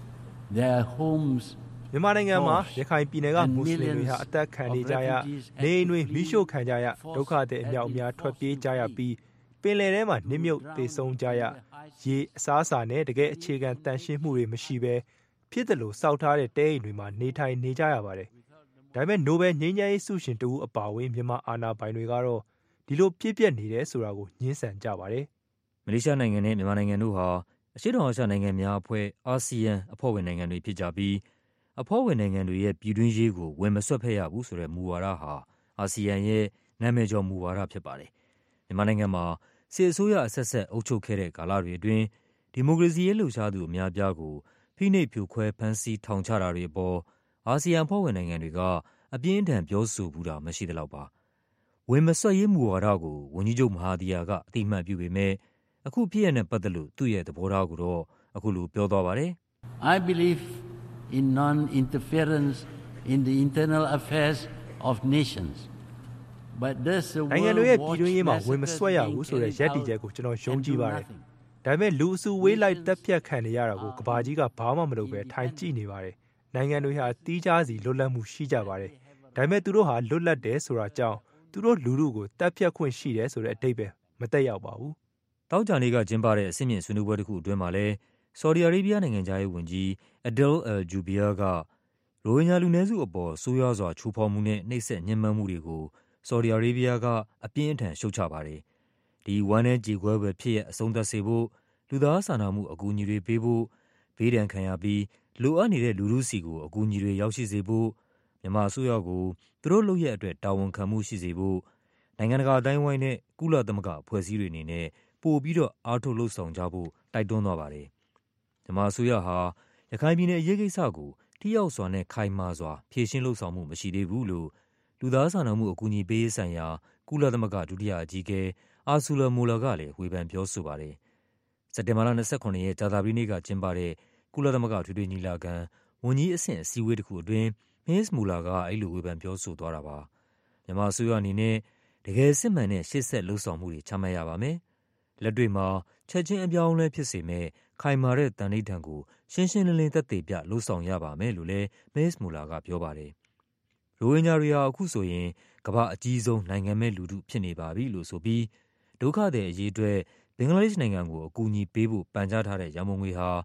Their homes မြန်မာနိုင်ငံမှာရခိုင်ပြည်နယ်ကမွတ်စလင်တွေဟာအသက်ခံနေကြရနေအိမ်တွေမိရှို့ခံကြရဒုက္ခသည်အများအများထွက်ပြေးကြရပြီးပင်လယ်ထဲမှာနစ်မြုပ်သေဆုံးကြရရေအစားအစာနဲ့တကယ်အခြေခံတန်ရှင်းမှုတွေမရှိဘဲဖြစ်တယ်လို့စောက်ထားတဲ့တဲအိမ်တွေမှာနေထိုင်နေကြရပါတယ်။ဒါပေမဲ့နိုဘယ်ငြိမ်းချမ်းရေးဆုရှင်တဦးအပါအဝင်မြန်မာအာဏာပိုင်တွေကတော့ဒီလိုပြည့်ပြည့်နေတယ်ဆိုတာကိုညှင်းဆန်ကြပါတယ်။မလေးရှားနိုင်ငံနဲ့မြန်မာနိုင်ငံတို့ဟာအရှေ့တောင်အာရှနိုင်ငံများအဖွဲ့အာဆီယံအဖွဲ့ဝင်နိုင်ငံတွေဖြစ်ကြပြီးအဖွဲ့ဝင်နိုင်ငံတွေရဲ့ပြည်တွင်းရေးကိုဝင်မဆွတ်ဖက်ရဘူးဆိုတဲ့မူဝါဒဟာအာဆီယံရဲ့နာမည်ကျော်မူဝါဒဖြစ်ပါတယ်။မြန်မာနိုင်ငံမှာစစ်အစိုးရအဆက်ဆက်အုပ်ချုပ်ခဲ့တဲ့ကာလတွေအတွင်းဒီမိုကရေစီရေးလှုပ်ရှားသူအများအပြားကိုဖိနှိပ်ဖြိုခွဲဖမ်းဆီးထောင်ချတာတွေအပေါ်အာဆီယံအဖွဲ့ဝင်နိုင်ငံတွေကအပြင်းအထန်ပြောဆိုဘူးတာမရှိသလောက်ပါ။ဝင်မဆွတ်ရေးမူဝါဒကိုဝန်ကြီးချုပ်မဟာသီယာကအတိအမှတ်ပြုပေမဲ့အခုဖြစ်ရတဲ့ပတ်သက်လို့သူ့ရဲ့သဘောထားကိုတော့အခုလိုပြောသွားပါတယ်။ I believe in non-interference in the internal affairs of nations. But there's a world နိုင်ငံတွေရဲ့ပြည်တွင်းရေးမှာဝင်မဆွတ်ရဘူးဆိုတဲ့ရည်တည်ချက်ကိုကျွန်တော်ယုံကြည်ပါတယ်။ဒါပေမဲ့လူအစုဝေးလိုက်တက်ဖြတ်ခံနေရတာကိုကဘာကြီးကဘာမှမလုပ်ပဲထိုင်ကြည့်နေပါတယ်။နိုင်ငံတွေဟာတီးခြားစီလွတ်လပ်မှုရှိကြပါတယ်။ဒါပေမဲ့သူတို့ဟာလွတ်လပ်တယ်ဆိုတာကြောင့်သူတို့လူထုကိုတက်ဖြတ်ခွင့်ရှိတယ်ဆိုတဲ့အဓိပ္ပာယ်မသက်ရောက်ပါဘူး။တောက်ကြနေ့ကကျင်းပတဲ့အဆင့်မြင့်ဆွေးနွေးပွဲတစ်ခုအတွင်းမှာလည်းဆော်ဒီအာရေဗျနိုင်ငံသားရေးဝန်ကြီး Adel Al-Jubeir ကရိုဟင်ဂျာလူနည်းစုအပေါ်ဆိုးရွားစွာချိုးဖောက်မှုနဲ့နှိပ်စက်ညှဉ်းပန်းမှုတွေကိုဆော်ဒီအာရေဗျကအပြင်းအထန်ရှုတ်ချပါတယ်။ဒီဝမ်းနည်းကြေကွဲပွဲဖြစ်ရအဆုံးသတ်စေဖို့လူသားစာနာမှုအကူအညီတွေပေးဖို့ဘေးဒဏ်ခံရပြီးလိုအပ်နေတဲ့လူထုစီကိုအကူအညီတွေရောက်ရှိစေဖို့မြန်မာအစိုးရကိုသူတို့လုပ်ရက်အတွက်တာဝန်ခံမှုရှိစေဖို့နိုင်ငံတကာအတိုင်းအဝိုင်းနဲ့ကုလသမဂ္ဂအဖွဲ့အစည်းတွေအနေနဲ့ပို့ပြီးတော့အားထုတ်လှုပ်ဆောင်ကြဖို့တိုက်တွန်းသွားပါတယ်။မြန်မာအစိုးရဟာရခိုင်ပြည်နယ်အရေးကိစ္စကိုထိရောက်စွာနဲ့ခိုင်မာစွာဖြေရှင်းလှုပ်ဆောင်မှုမရှိသေးဘူးလို့လူသားစာနာမှုအကူအညီပေးရေးဆိုင်ရာကုလသမဂ္ဂဒုတိယအကြီးအကဲအာဆူလာမိုလာကလည်းဝေဖန်ပြောဆိုပါတယ်။စက်တင်ဘာလ29ရက်ကြာသပတေးနေ့ကကျင်းပတဲ့ကုလသမဂ္ဂထွေထွေညီလာခံဝန်ကြီးအဆင့်အစည်းအဝေးတစ်ခုအတွင်းမစ္စမူလာကအဲ့လိုဝေဖန်ပြောဆိုသွားတာပါ။မြန်မာအစိုးရအနေနဲ့တကယ်စစ်မှန်တဲ့ရှေ့ဆက်လှုပ်ဆောင်မှုတွေချမှတ်ရပါမယ်။လက်တွေ့မှာချက်ချင်းအပြောင်းအလဲဖြစ်စေမဲ့ခိုင်မာတဲ့တန်ဋိဌာန်ကိုရှင်းရှင်းလင်းလင်းသက်သေပြလှုပ်ဆောင်ရပါမယ်လို့လည်းမစ္စမူလာကပြောပါတယ်။ရိုဟင်ဂျာတွေဟာအခုဆိုရင်ကမ္ဘာအကြီးဆုံးနိုင်ငံမဲ့လူထုဖြစ်နေပါပြီလို့ဆိုပြီးဒုက္ခသည်အရေးအတွက်ဘင်္ဂလားဒေ့ရှ်နိုင်ငံကိုအကူအညီပေးဖို့ပန်ကြားထားတဲ့ရန်ပုံငွေဟာ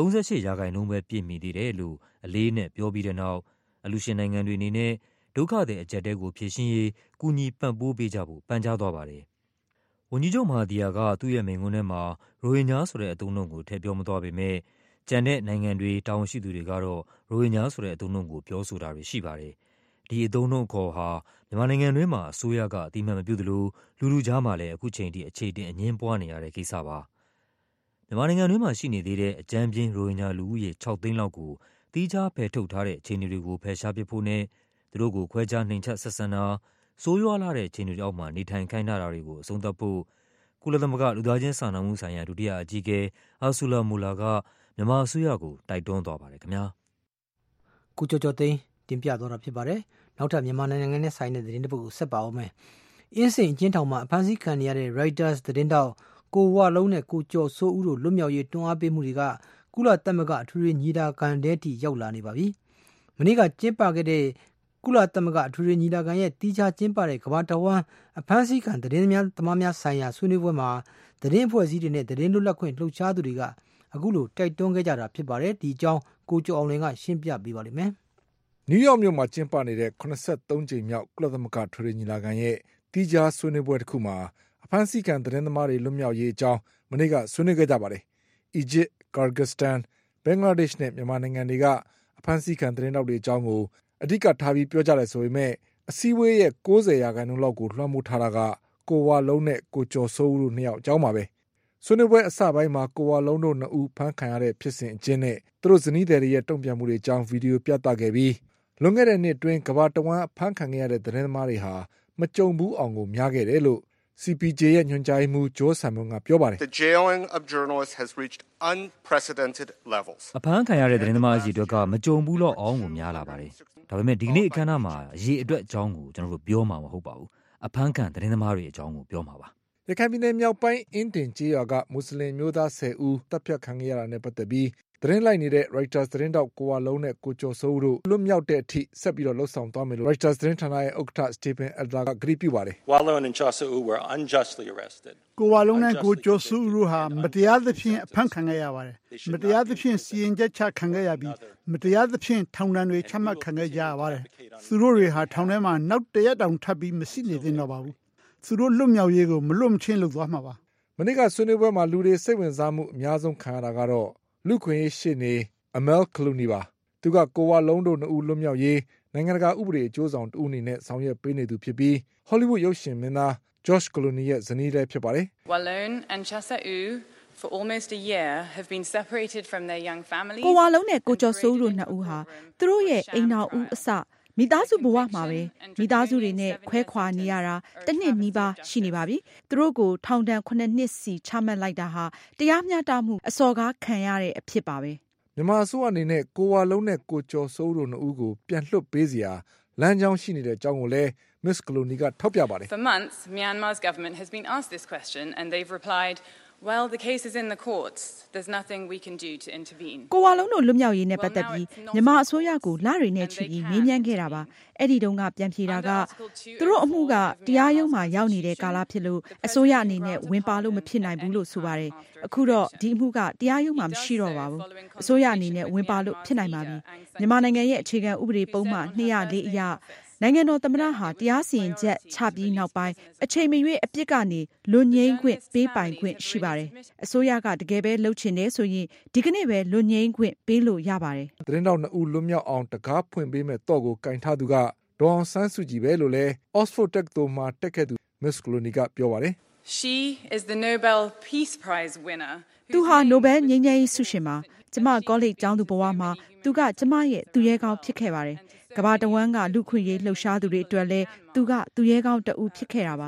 38%ပဲပြည့်မီသေးတယ်လို့အလေးနဲ့ပြောပြီးတဲ့နောက်အလူရှင်နိုင်ငံတွေအနေနဲ့ဒုက္ခသည်အကျပ်တဲကိုဖြေရှင်းရေးကူညီပံ့ပိုးပေးကြဖို့ပန်ကြားသွားပါတယ်။ဝန်ကြီးချုပ်မဟာဒီယာကသူ့ရဲ့မိန့်ခွန်းထဲမှာရိုဟင်ဂျာဆိုတဲ့အသုံးအနှုန်းကိုထည့်ပြောမသွားပေမဲ့ကျန်တဲ့နိုင်ငံတွေတာဝန်ရှိသူတွေကတော့ရိုဟင်ဂျာဆိုတဲ့အသုံးအနှုန်းကိုပြောဆိုတာတွေရှိပါတယ်။ဒီအသုံးအနှုန်းအခေါ်ဟာမြန်မာနိုင်ငံတွင်းမှာအစိုးရကအတိအမှန်မပြုသလိုလူထုကြားမှာလည်းအခုချိန်ထိအခြေတင်အငြင်းပွားနေရတဲ့ကိစ္စပါ။မြန်မာနိုင်ငံတွင်းမှာရှိနေသေးတဲ့အကြမ်းပြင်းရိုဟင်ဂျာလူဦးရေ6 သိန်းလောက်ကိုသီးခြားဖယ်ထုတ်ထားတဲ့အခြေအနေတွေကိုဖယ်ရှားပစ်ဖို့နဲ့သူတို့ကိုခွဲခြားနှိမ်ချဆက်ဆံတာဆိုးရွားလာတဲ့အခြေအနေတွေအောက်မှာနေထိုင်ခိုင်းထားတာတွေကိုအဆုံးသတ်ဖို့ကုလသမဂ္ဂလူသားချင်းစာနာမှုဆိုင်ရာဒုတိယအကြီးအကဲအာဆူလာမူလာကမြန်မာအစိုးရကိုတိုက်တွန်းသွားပါတယ်ခင်ဗျာ။ကုကျော်သိန်းတင်ပြသွားတာဖြစ်ပါတယ်။နောက်ထပ်မြန်မာနိုင်ငံနဲ့ဆိုင်တဲ့သတင်းတစ်ပုဒ်ကိုဆက်ပါအောင်မယ်။အင်းစိန်အကျဉ်းထောင်မှာအဖမ်းဆီးခံရတဲ့ Reuters သတင်းတောက်ကိုဝလုံးနဲ့ကိုကျော်စိုးဦးတို့လွတ်မြောက်ရေးတွန်းအားပေးမှုတွေကကုလသမဂ္ဂအထွေထွေညီလာခံထဲထိရောက်လာနေပါပြီ။မနေ့ကကျင်းပခဲ့တဲ့ကုလသမဂ္ဂအထွေထွေညီလာခံရဲ့တီးခြားကျင်းပတဲ့ကမ္ဘာတဝန်းအဖမ်းဆီးခံသတင်းသမားများဆိုင်ရာဆွေးနွေးပွဲမှာသတင်းအဖွဲ့အစည်းတွေနဲ့သတင်းလွတ်လပ်ခွင့်လှုပ်ရှားသူတွေကအခုလိုတိုက်တွန်းခဲ့ကြတာဖြစ်ပါတယ်။ဒီအကြောင်းကိုကျော်အောင်လွင်ကရှင်းပြပေးပါလိမ့်မယ်။နယူးယောက်မြို့မှာကျင်းပနေတဲ့83ကြိမ်မြောက်ကုလသမဂ္ဂထွေထွေညီလာခံရဲ့တီးခြားဆွေးနွေးပွဲတစ်ခုမှာအဖမ်းဆီးခံသတင်းသမားတွေလွတ်မြောက်ရေးအကြောင်းမနေ့ကဆွေးနွေးခဲ့ကြပါတယ်။အီဂျစ်၊ကာဂစ္စတန်၊ဘင်္ဂလားဒေ့ရှ်နဲ့မြန်မာနိုင်ငံတွေကအဖမ်းဆီးခံသတင်းတောက်တွေအကြောင်းကိုအဓိကထားပြီးပြောကြတယ်ဆိုပေမဲ့အစည်းအဝေးရဲ့90%လောက်ကိုလွှမ်းမိုးထားတာကကိုဝလုံးနဲ့ကိုကျော်စိုးဦးတို့နှစ်ယောက်အကြောင်းပါပဲ။ဆွေးနွေးပွဲအစပိုင်းမှာကိုဝလုံးတို့နှစ်ဦးဖမ်းခံရတဲ့ဖြစ်စဉ်အကျဉ်းနဲ့သူတို့ဇနီးသည်တွေရဲ့တုံ့ပြန်မှုတွေအကြောင်းဗီဒီယိုပြသခဲ့ပြီးလွန်ခဲ့တဲ့နှစ်အတွင်းကမ္ဘာတဝန်းဖမ်းခံခဲ့ရတဲ့သတင်းသမားတွေဟာမကြုံဘူးအောင်ကိုများခဲ့တယ်လို့ CPJ ရဲ့ညွှန်ကြားရေးမှူးဂျိုးဆမ်မွန်ကပြောပါတယ်။ The jailing of journalists has reached unprecedented levels. အဖမ်းခံရတဲ့သတင်းသမားအကြီးအတွက်ကမကြုံဘူးတော့အောင်ကိုများလာပါတယ်။ဒါပေမဲ့ဒီကနေ့အခမ်းအနားမှာအရေးအတွက်အကြောင်းကိုကျွန်တော်တို့ပြောမှာမဟုတ်ပါဘူး။အဖမ်းခံသတင်းသမားတွေအကြောင်းကိုပြောမှာပါ။ရခိုင်ပြည်နယ်မြောက်ပိုင်းအင်းတင်ကျေးရွာကမွတ်စလင်မျိုးသား10ဦးတပ်ဖြတ်ခံရတာနဲ့ပတ်သက်ပြီးသတင်းလိုက်နေတဲ့ Reuters သတင်းတောက်ကိုဝလုံးနဲ့ကိုကျော်စိုးဦးတို့လွတ်မြောက်တဲ့အထိဆက်ပြီးတော့လှုပ်ဆောင်သွားမယ်လို့ Reuters သတင်းဌာနရဲ့ဥက္ကဋ္ဌ Stephen Adler ကကြေညာပြုပါတယ်။ Walon and Chosu were unjustly arrested. ကိုဝလုံးနဲ့ကိုကျော်စိုးဦးတို့ဟာမတရားသဖြင့်အဖမ်းခံခဲ့ရပါတယ်။မတရားသဖြင့်စီရင်ချက်ချခံခဲ့ရပြီးမတရားသဖြင့်ထောင်ဒဏ်တွေချမှတ်ခံခဲ့ကြရပါတယ်။သူတို့တွေဟာထောင်ထဲမှာနောက်တရက်တောင်ထပ်ပြီးမရှိနေသင့်တော့ပါဘူး။သူတို့လွတ်မြောက်ရေးကိုမလွတ်မချင်းလုပ်သွားမှာပါ။မနေ့ကဆွေးနွေးပွဲမှာလူတွေစိတ်ဝင်စားမှုအများဆုံးခံရတာကတော့လူခွင့်ရေးရှေ့နေအမဲလ်ကလူနီပါသူကကိုဝလုံးတို့နှစ်ဦးလွတ်မြောက်ရေးနိုင်ငံတကာဥပဒေအကျိုးဆောင်တဦးအနေနဲ့ဆောင်ရွက်ပေးနေသူဖြစ်ပြီးဟောလိဝုဒ်ရုပ်ရှင်မင်းသားဂျော့ချ်ကလူနီရဲ့ဇနီးလည်းဖြစ်ပါတယ်။ Walon and Chasau for almost a year have been separated from their young families. ကိုဝလုံးနဲ့ကိုကျော်စိုးတို့နှစ်ဦးဟာသူတို့ရဲ့အိမ်တော်ဦးအစမိသားစုဘဝမှာပဲမိသားစုတွေနဲ့ခွဲခွာနေရတာတစ်နှစ်နီးပါးရှိနေပါပြီ။သူတို့ကိုထောင်ဒဏ်9နှစ်စီချမှတ်လိုက်တာဟာတရားမျှတမှုအစော်ကားခံရတဲ့အဖြစ်ပါပဲ။မြန်မာအစိုးရအနေနဲ့ကိုဝလုံးနဲ့ကိုကျော်စိုးတို့နှစ်ဦးကိုပြန်လွှတ်ပေးစရာလမ်းကြောင်းရှိနေတဲ့အကြောင်းကိုလည်း Miss Colony ကထောက်ပြပါတယ်။ For months, Myanmar's government has been asked this question and they've replied, well, the case is in the courts. There's nothing we can do to intervene. ကိုဝလုံးတို့လွတ်မြောက်ရေးနဲ့ပတ်သက်ပြီးမြန်မာအစိုးရကိုလတွေနဲ့ချီပြီးမေးမြန်းခဲ့တာပါ။အဲ့ဒီတုန်းကပြန်ဖြေတာကသူတို့အမှုကတရားရုံးမှာရောက်နေတဲ့ကာလဖြစ်လို့အစိုးရအနေနဲ့ဝင်ပါလို့မဖြစ်နိုင်ဘူးလို့ဆိုပါတယ်။အခုတော့ဒီအမှုကတရားရုံးမှာမရှိတော့ပါဘူး။အစိုးရအနေနဲ့ဝင်ပါလို့ဖြစ်နိုင်ပါပြီ။မြန်မာနိုင်ငံရဲ့အခြေခံဥပဒေပုံမှန်204အရနိုင်ငံတော်သမ္မတဟာတရားစီရင်ချက်ချပြီးနောက်ပိုင်းအချိန်မရွေးအပြစ်ကနေလွတ်ငြိမ်းခွင့်ပေးပိုင်ခွင့်ရှိပါတယ်။အစိုးရကတကယ်ပဲလုပ်ချင်တယ်ဆိုရင်ဒီကနေ့ပဲလွတ်ငြိမ်းခွင့်ပေးလို့ရပါတယ်။သတင်းတောက်2ဦးလွတ်မြောက်အောင်တကားဖွင့်ပေးမဲ့တော့ကိုကင်ထားသူကဒေါ်အောင်ဆန်းစုကြည်ပဲလို့လဲ Oxford တက္ကသိုလ်မှာတက်ခဲ့သူ Miss Colony ကပြောပါတယ်။ She is the Nobel Peace Prize winner. သူဟာနိုဘယ်ငြိမ်းချမ်းရေးဆုရှင်ပါ။ကျမကောလိပ်ကျောင်းသူဘဝမှာသူကကျမရဲ့သူရဲကောင်းဖြစ်ခဲ့ပါတယ်။ကမ္ဘာတဝန်းကလူခွင့်ရေးလှုပ်ရှားသူတွေအတွက်လည်းသူကသူရဲကောင်းတဦးဖြစ်ခဲ့တာပါ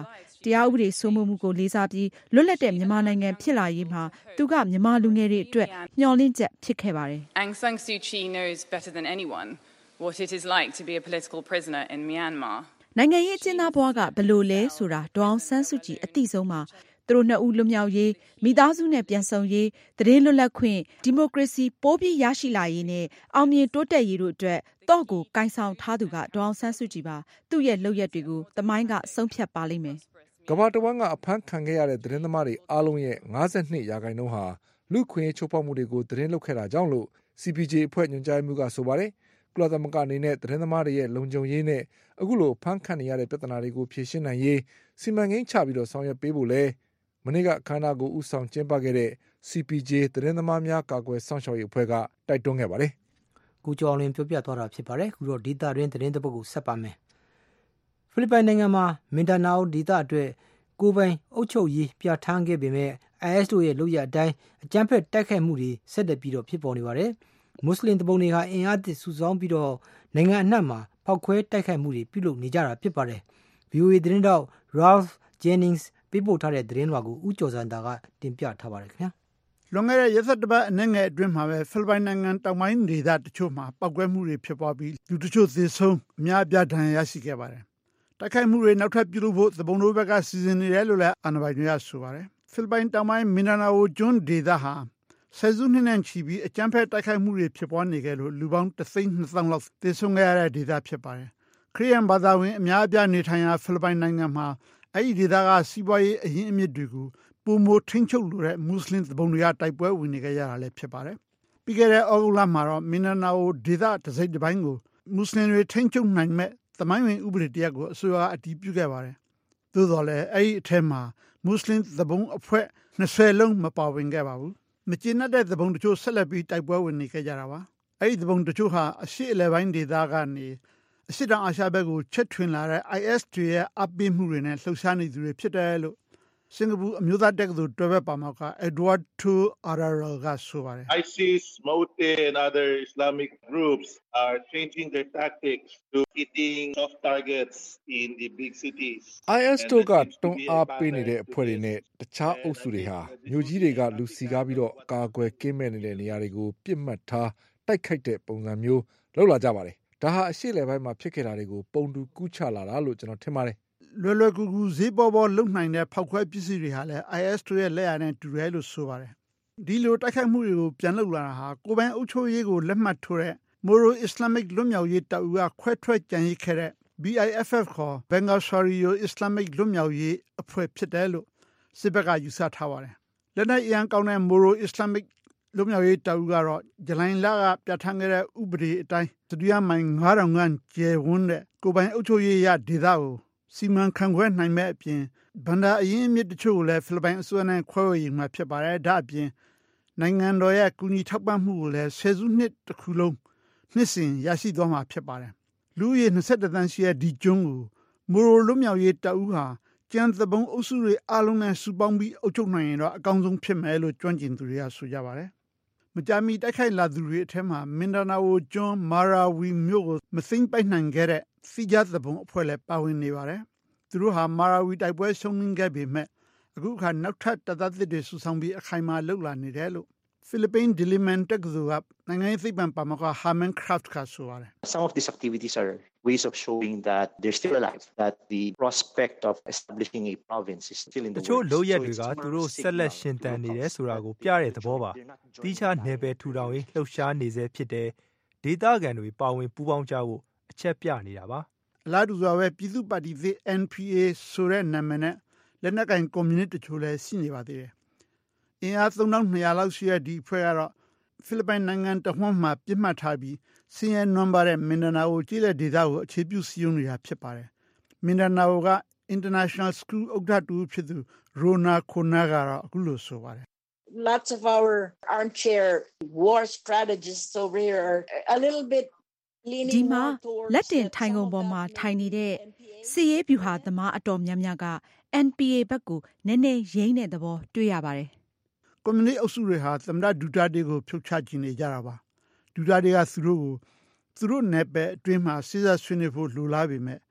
တရားဥပဒေစိုးမိုးမှုကိုလေးစားပြီးလွတ်လပ်တဲ့မြန်မာနိုင်ငံဖြစ်လာရေးမှာသူကမြန်မာလူငယ်တွေအတွက်မျှော်လင့်ချက်ဖြစ်ခဲ့ပါတယ် Aung San Suu Kyi knows better than anyone what it is like to be a political prisoner in Myanmar. နိုင်ငံရေးအကျဉ်းသားဘဝကဘယ်လိုလဲဆိုတာဒေါအောင်ဆန်းစုကြည်အသိဆုံးမှာသူတို့နှစ်ဦးလွတ်မြောက်ရေးမိသားစုနဲ့ပြန်ဆုံရေးသတင်းလွတ်လပ်ခွင့်ဒီမိုကရေစီပိုးပြီးရရှိလာရေးနဲ့အောင်မြင်တိုးတက်ရေးတို့အတွက်တော့ကိုကိုင်ဆောင်ထားသူကဒေါအောင်ဆန်းစုကြည်ပါသူ့ရဲ့လုပ်ရက်တွေကိုသမိုင်းကဆုံးဖြတ်ပါလိမ့်မယ်ကမ္ဘာတဝန်းကအဖမ်းခံခဲ့ရတဲ့သတင်းသမားတွေအားလုံးရဲ့52%ဟာလူခွင့်ချိုးဖောက်မှုတွေကိုသတင်းလုပ်ခဲ့တာကြောင့်လို့ CPJ အဖွဲ့ညွှန်ကြားမှုကဆိုပါတယ်ကုလသမဂ္ဂအနေနဲ့သတင်းသမားတွေရဲ့လုံခြုံရေးနဲ့အခုလိုဖမ်းခံနေရတဲ့ပြဿနာတွေကိုဖြေရှင်းနိုင်ရေးစီမံကိန်းချပြီးတော့ဆောင်ရွက်ပေးဖို့လဲမနေ့ကအခမ်းအနားကိုဥဆောင်ကျင်းပခဲ့တဲ့ CPJ သတင်းသမားများကာကွယ်စောင့်ရှောက်ရေးအဖွဲ့ကတိုက်တွန်းခဲ့ပါတယ်။ကိုကျော်အောင်လင်းပြောပြသွားတာဖြစ်ပါတယ်။ခုတော့ဒေသတွင်းသတင်းတစ်ပုဒ်ကိုဆက်ပါမယ်။ဖိလစ်ပိုင်နိုင်ငံမှာမင်ဒါနာအိုဒေသအတွက်ကိုယ်ပိုင်အုပ်ချုပ်ရေးပြဋ္ဌာန်းခဲ့ပေမဲ့ IS တို့ရဲ့လုပ်ရအတိုင်းအကြမ်းဖက်တိုက်ခိုက်မှုတွေဆက်လက်ပြီးတော့ဖြစ်ပေါ်နေပါတယ်။မွတ်စလင်တပုံတွေဟာအင်အားတစ်စုဆောင်းပြီးတော့နိုင်ငံအနှံ့မှာဖောက်ခွဲတိုက်ခိုက်မှုတွေပြုလုပ်နေကြတာဖြစ်ပါတယ်။ VOA သတင်းတောက် Ralph Jennings ပေးပို့ထားတဲ့သတင်းလွှာကိုဦးကျော်စံတာကတင်ပြထားပါတယ်ခင်ဗျာလွန်ခဲ့တဲ့ရက်သက်ပတ်အနည်းငယ်အတွင်းမှာပဲဖိလစ်ပိုင်နိုင်ငံတောင်ပိုင်းဒေသတချို့မှာပောက်ကွဲမှုတွေဖြစ်ပွားပြီးလူတချို့သေဆုံးအများအပြားဒဏ်ရာရရှိခဲ့ပါတယ်တိုက်ခိုက်မှုတွေနောက်ထပ်ပြုလုပ်ဖို့သဘုံတို့ဘက်ကစီစဉ်နေတယ်လို့လည်းအာဏာပိုင်တွေကဆိုပါတယ်ဖိလစ်ပိုင်တောင်ပိုင်းမင်ဒါနာအိုကျွန်းဒေသဟာဆယ်စုနှစ်နဲ့ချီပြီးအကြမ်းဖက်တိုက်ခိုက်မှုတွေဖြစ်ပွားနေခဲ့လို့လူပေါင်း1,200,000 လောက်သေဆုံးခဲ့ရတဲ့ဒေသဖြစ်ပါတယ်ခရစ်ယာန်ဘာသာဝင်အများအပြားနေထိုင်ရာဖိလစ်ပိုင်နိုင်ငံမှာအဲ့ဒီဒေသကစီးပွားရေးအရင်းအမြစ်တွေကိုပုံမထိန်ချုပ်လို့တဲ့မွတ်စလင်သဘုံတွေကတိုက်ပွဲဝင်နေကြရတာလည်းဖြစ်ပါတယ်။ပြီးခဲ့တဲ့ဩဂုတ်လမှာတော့မင်ဒါနာအိုဒေသတစ်စိတ်တစ်ပိုင်းကိုမွတ်စလင်တွေထိန်ချုပ်နိုင်မဲ့သမိုင်းဝင်ဥပဒေတရက်ကိုအစိုးရအတည်ပြုခဲ့ပါတယ်။သို့တော်လည်းအဲ့ဒီအထက်မှာမွတ်စလင်သဘုံအဖွဲ့20လုံးမပါဝင်ခဲ့ပါဘူး။မကျေနပ်တဲ့သဘုံတချို့ဆက်လက်ပြီးတိုက်ပွဲဝင်နေခဲ့ကြတာပါ။အဲ့ဒီသဘုံတချို့ဟာအရှေ့အလယ်ပိုင်းဒေသကနေအရှေ့တောင်အာရှဘက်ကိုချက်ထွင်လာတဲ့ IS တွေရဲ့အပိမှုတွေနဲ့လှုပ်ရှားနေသူတွေဖြစ်တယ်လို့စင်ကာပူအမျိုးသားတက္ကသိုလ်တွဲဘက်ပါမောက္ခ Eduardo Araral ကဆိုပါတယ် ISIS, Mote and other Islamic groups are changing their tactics to hitting soft targets in the big cities. IS တို့ကတွန်းအားပေးနေတဲ့အဖွဲ့တွေနဲ့တခြားအုပ်စုတွေဟာမြို့ကြီးတွေကလူစီကားပြီးတော့အကာအကွယ်ကင်းမဲ့နေတဲ့နေရာတွေကိုပြစ်မှတ်ထားတိုက်ခိုက်တဲ့ပုံစံမျိုးလုပ်လာကြပါတယ်ဒါဟာအရှိလေပိုင်းမှာဖြစ်ခဲ့တာတွေကိုပုံတူကူးချလာတာလို့ကျွန်တော်ထင်ပါတယ်လွယ်လွယ်ကူကူဈေးပေါ်ပေါ်လုံနိုင်တဲ့ဖောက်ခွဲပစ္စည်းတွေဟာလည်း IS တို့ရဲ့လက်ရနဲ့တူတယ်လို့ဆိုပါတယ်ဒီလိုတိုက်ခိုက်မှုတွေကိုပြန်လုပ်လာတာဟာကိုယ်ပိုင်အုပ်ချုပ်ရေးကိုလက်မှတ်ထိုးတဲ့ Moro Islamic လွတ်မြောက်ရေးတပ်ဦးကခွဲထွက်ကြံရိတ်ခဲ့တဲ့ BIFF ခေါ် Bengal Sharia Islamic လွတ်မြောက်ရေးအဖွဲ့ဖြစ်တယ်လို့စစ်ဘက်ကယူဆထားပါတယ်လက်နက်အင်အားကောင်းတဲ့ Moro Islamicလွတ်မြောက်ရေးတပ်ဦးကတော့ဇူလိုင်လကပြဋ္ဌာန်းခဲ့တဲ့ဥပဒေအတိုင်းစတူဒီယမိုင်9000ခန့်ကျယ်ဝန်းတဲ့ကိုယ်ပိုင်အုပ်ချုပ်ရေးရဒေသကိုစီမံခန့်ခွဲနိုင်မဲ့အပြင်ဗန္ဒာအရင်းအမြစ်တချို့ကိုလည်းဖိလစ်ပိုင်အစိုးရနဲ့ခွဲဝေယူမှာဖြစ်ပါတယ်ဒါအပြင်နိုင်ငံတော်ရဲ့ကူညီထောက်ပံ့မှုကိုလည်းဆယ်စုနှစ်တစ်ခုလုံးနှစ်စဉ်ရရှိသွားမှာဖြစ်ပါတယ်လူဦးရေ21သန်းရှိတဲ့ဒီကျွန်းကိုမိုရိုလွတ်မြောက်ရေးတပ်ဦးဟာကျန်းသဘုံအုပ်စုတွေအားလုံးနဲ့စုပေါင်းပြီးအုပ်ချုပ်နိုင်ရင်တော့အကောင်းဆုံးဖြစ်မယ်လို့ကျွမ်းကျင်သူတွေကဆိုကြပါတယ်မကြာမီတိုက်ခိုက်လာသူတွေအထက်မှာမင်ဒါနာအိုကျွန်းမာရာဝီမြို့ကိုမသိမ်းပိုက်နိုင်ခဲ့တဲ့စီဂျာသဘုံအဖွဲ့လည်းပါဝင်နေပါတယ်သူတို့ဟာမာရာဝီတိုက်ပွဲရှုံးနိမ့်ခဲ့ပေမဲ့အခုခါနောက်ထပ်တပ်သားသစ်တွေစုဆောင်ပြီးအခိုင်အမာလှုပ်လာနေတယ်လို့ဖိလစ်ပိန်းဒီလီမန်တက္ကသိုလ်ကနိုင်ငံရေးသိပ္ပံပါမောက္ခ Harman Kraft ကဆိုပါတယ် Some of these activities are ways of showing that they're still alive, that the prospect of establishing a province is still in the works. တချို့လုပ်ရက်တွေကသူတို့ဆက်လက်ရှင်သန်နေတယ်ဆိုတာကိုပြတဲ့သဘောပါ။တိကျနယ်ပယ်ထူထောင်ရေးလှုပ်ရှားနေစေဖြစ်တဲ့ဒေသခံတွေပါဝင်ပူးပေါင်းကြဖို့အချက်ပြနေတာပါ။အလားတူစွာပဲပြည်သူ့ပါတီသစ် NPA ဆိုတဲ့နာမည်နဲ့လက်နက်ကိုင်ကွန်မြူနစ်တချို့လည်းရှိနေပါသေးတယ်။အင်အား3200လောက်ရှိတဲ့ဒီအဖွဲ့ကတော့ဖိလစ်ပိုင်နိုင်ငံတဝှမ်းမှာပြစ်မှတ်ထားပြီးစင်ရဲနွမ်းပါတဲ့မင်ဒါနာအိုကြီးတဲ့ဒေသကိုအခြေပြုစည်းရုံးနေတာဖြစ်ပါတယ်။မင်ဒါနာအိုက International School ဥက္ကဋ္ဌတူဖြစ်သူရိုနာခိုနာကတော့အခုလိုဆိုပါတယ် Lots of our armchair war strategists over here are a little bit leaning ဒီမှာလက်တင်ထိုင်ကုန်ပေါ်မှာထိုင်နေတဲ့စီရေးဗျူဟာသမားအတော်များများက NPA ဘက်ကိုနည်းနည်းရင်းတဲ့သဘောတွေ့ရပါတယ်ကွန်မြူနစ်အုပ်စုတွေဟာသမ္မတဒူတာတေကိုဖြုတ်ချခြင်းနေကြတာပါဒူတာတေကသူတို့နယ်ပယ်အတွင်းမှာစစ်ဆက်ဆွေးနွေးဖို့လိုလားပေမဲ့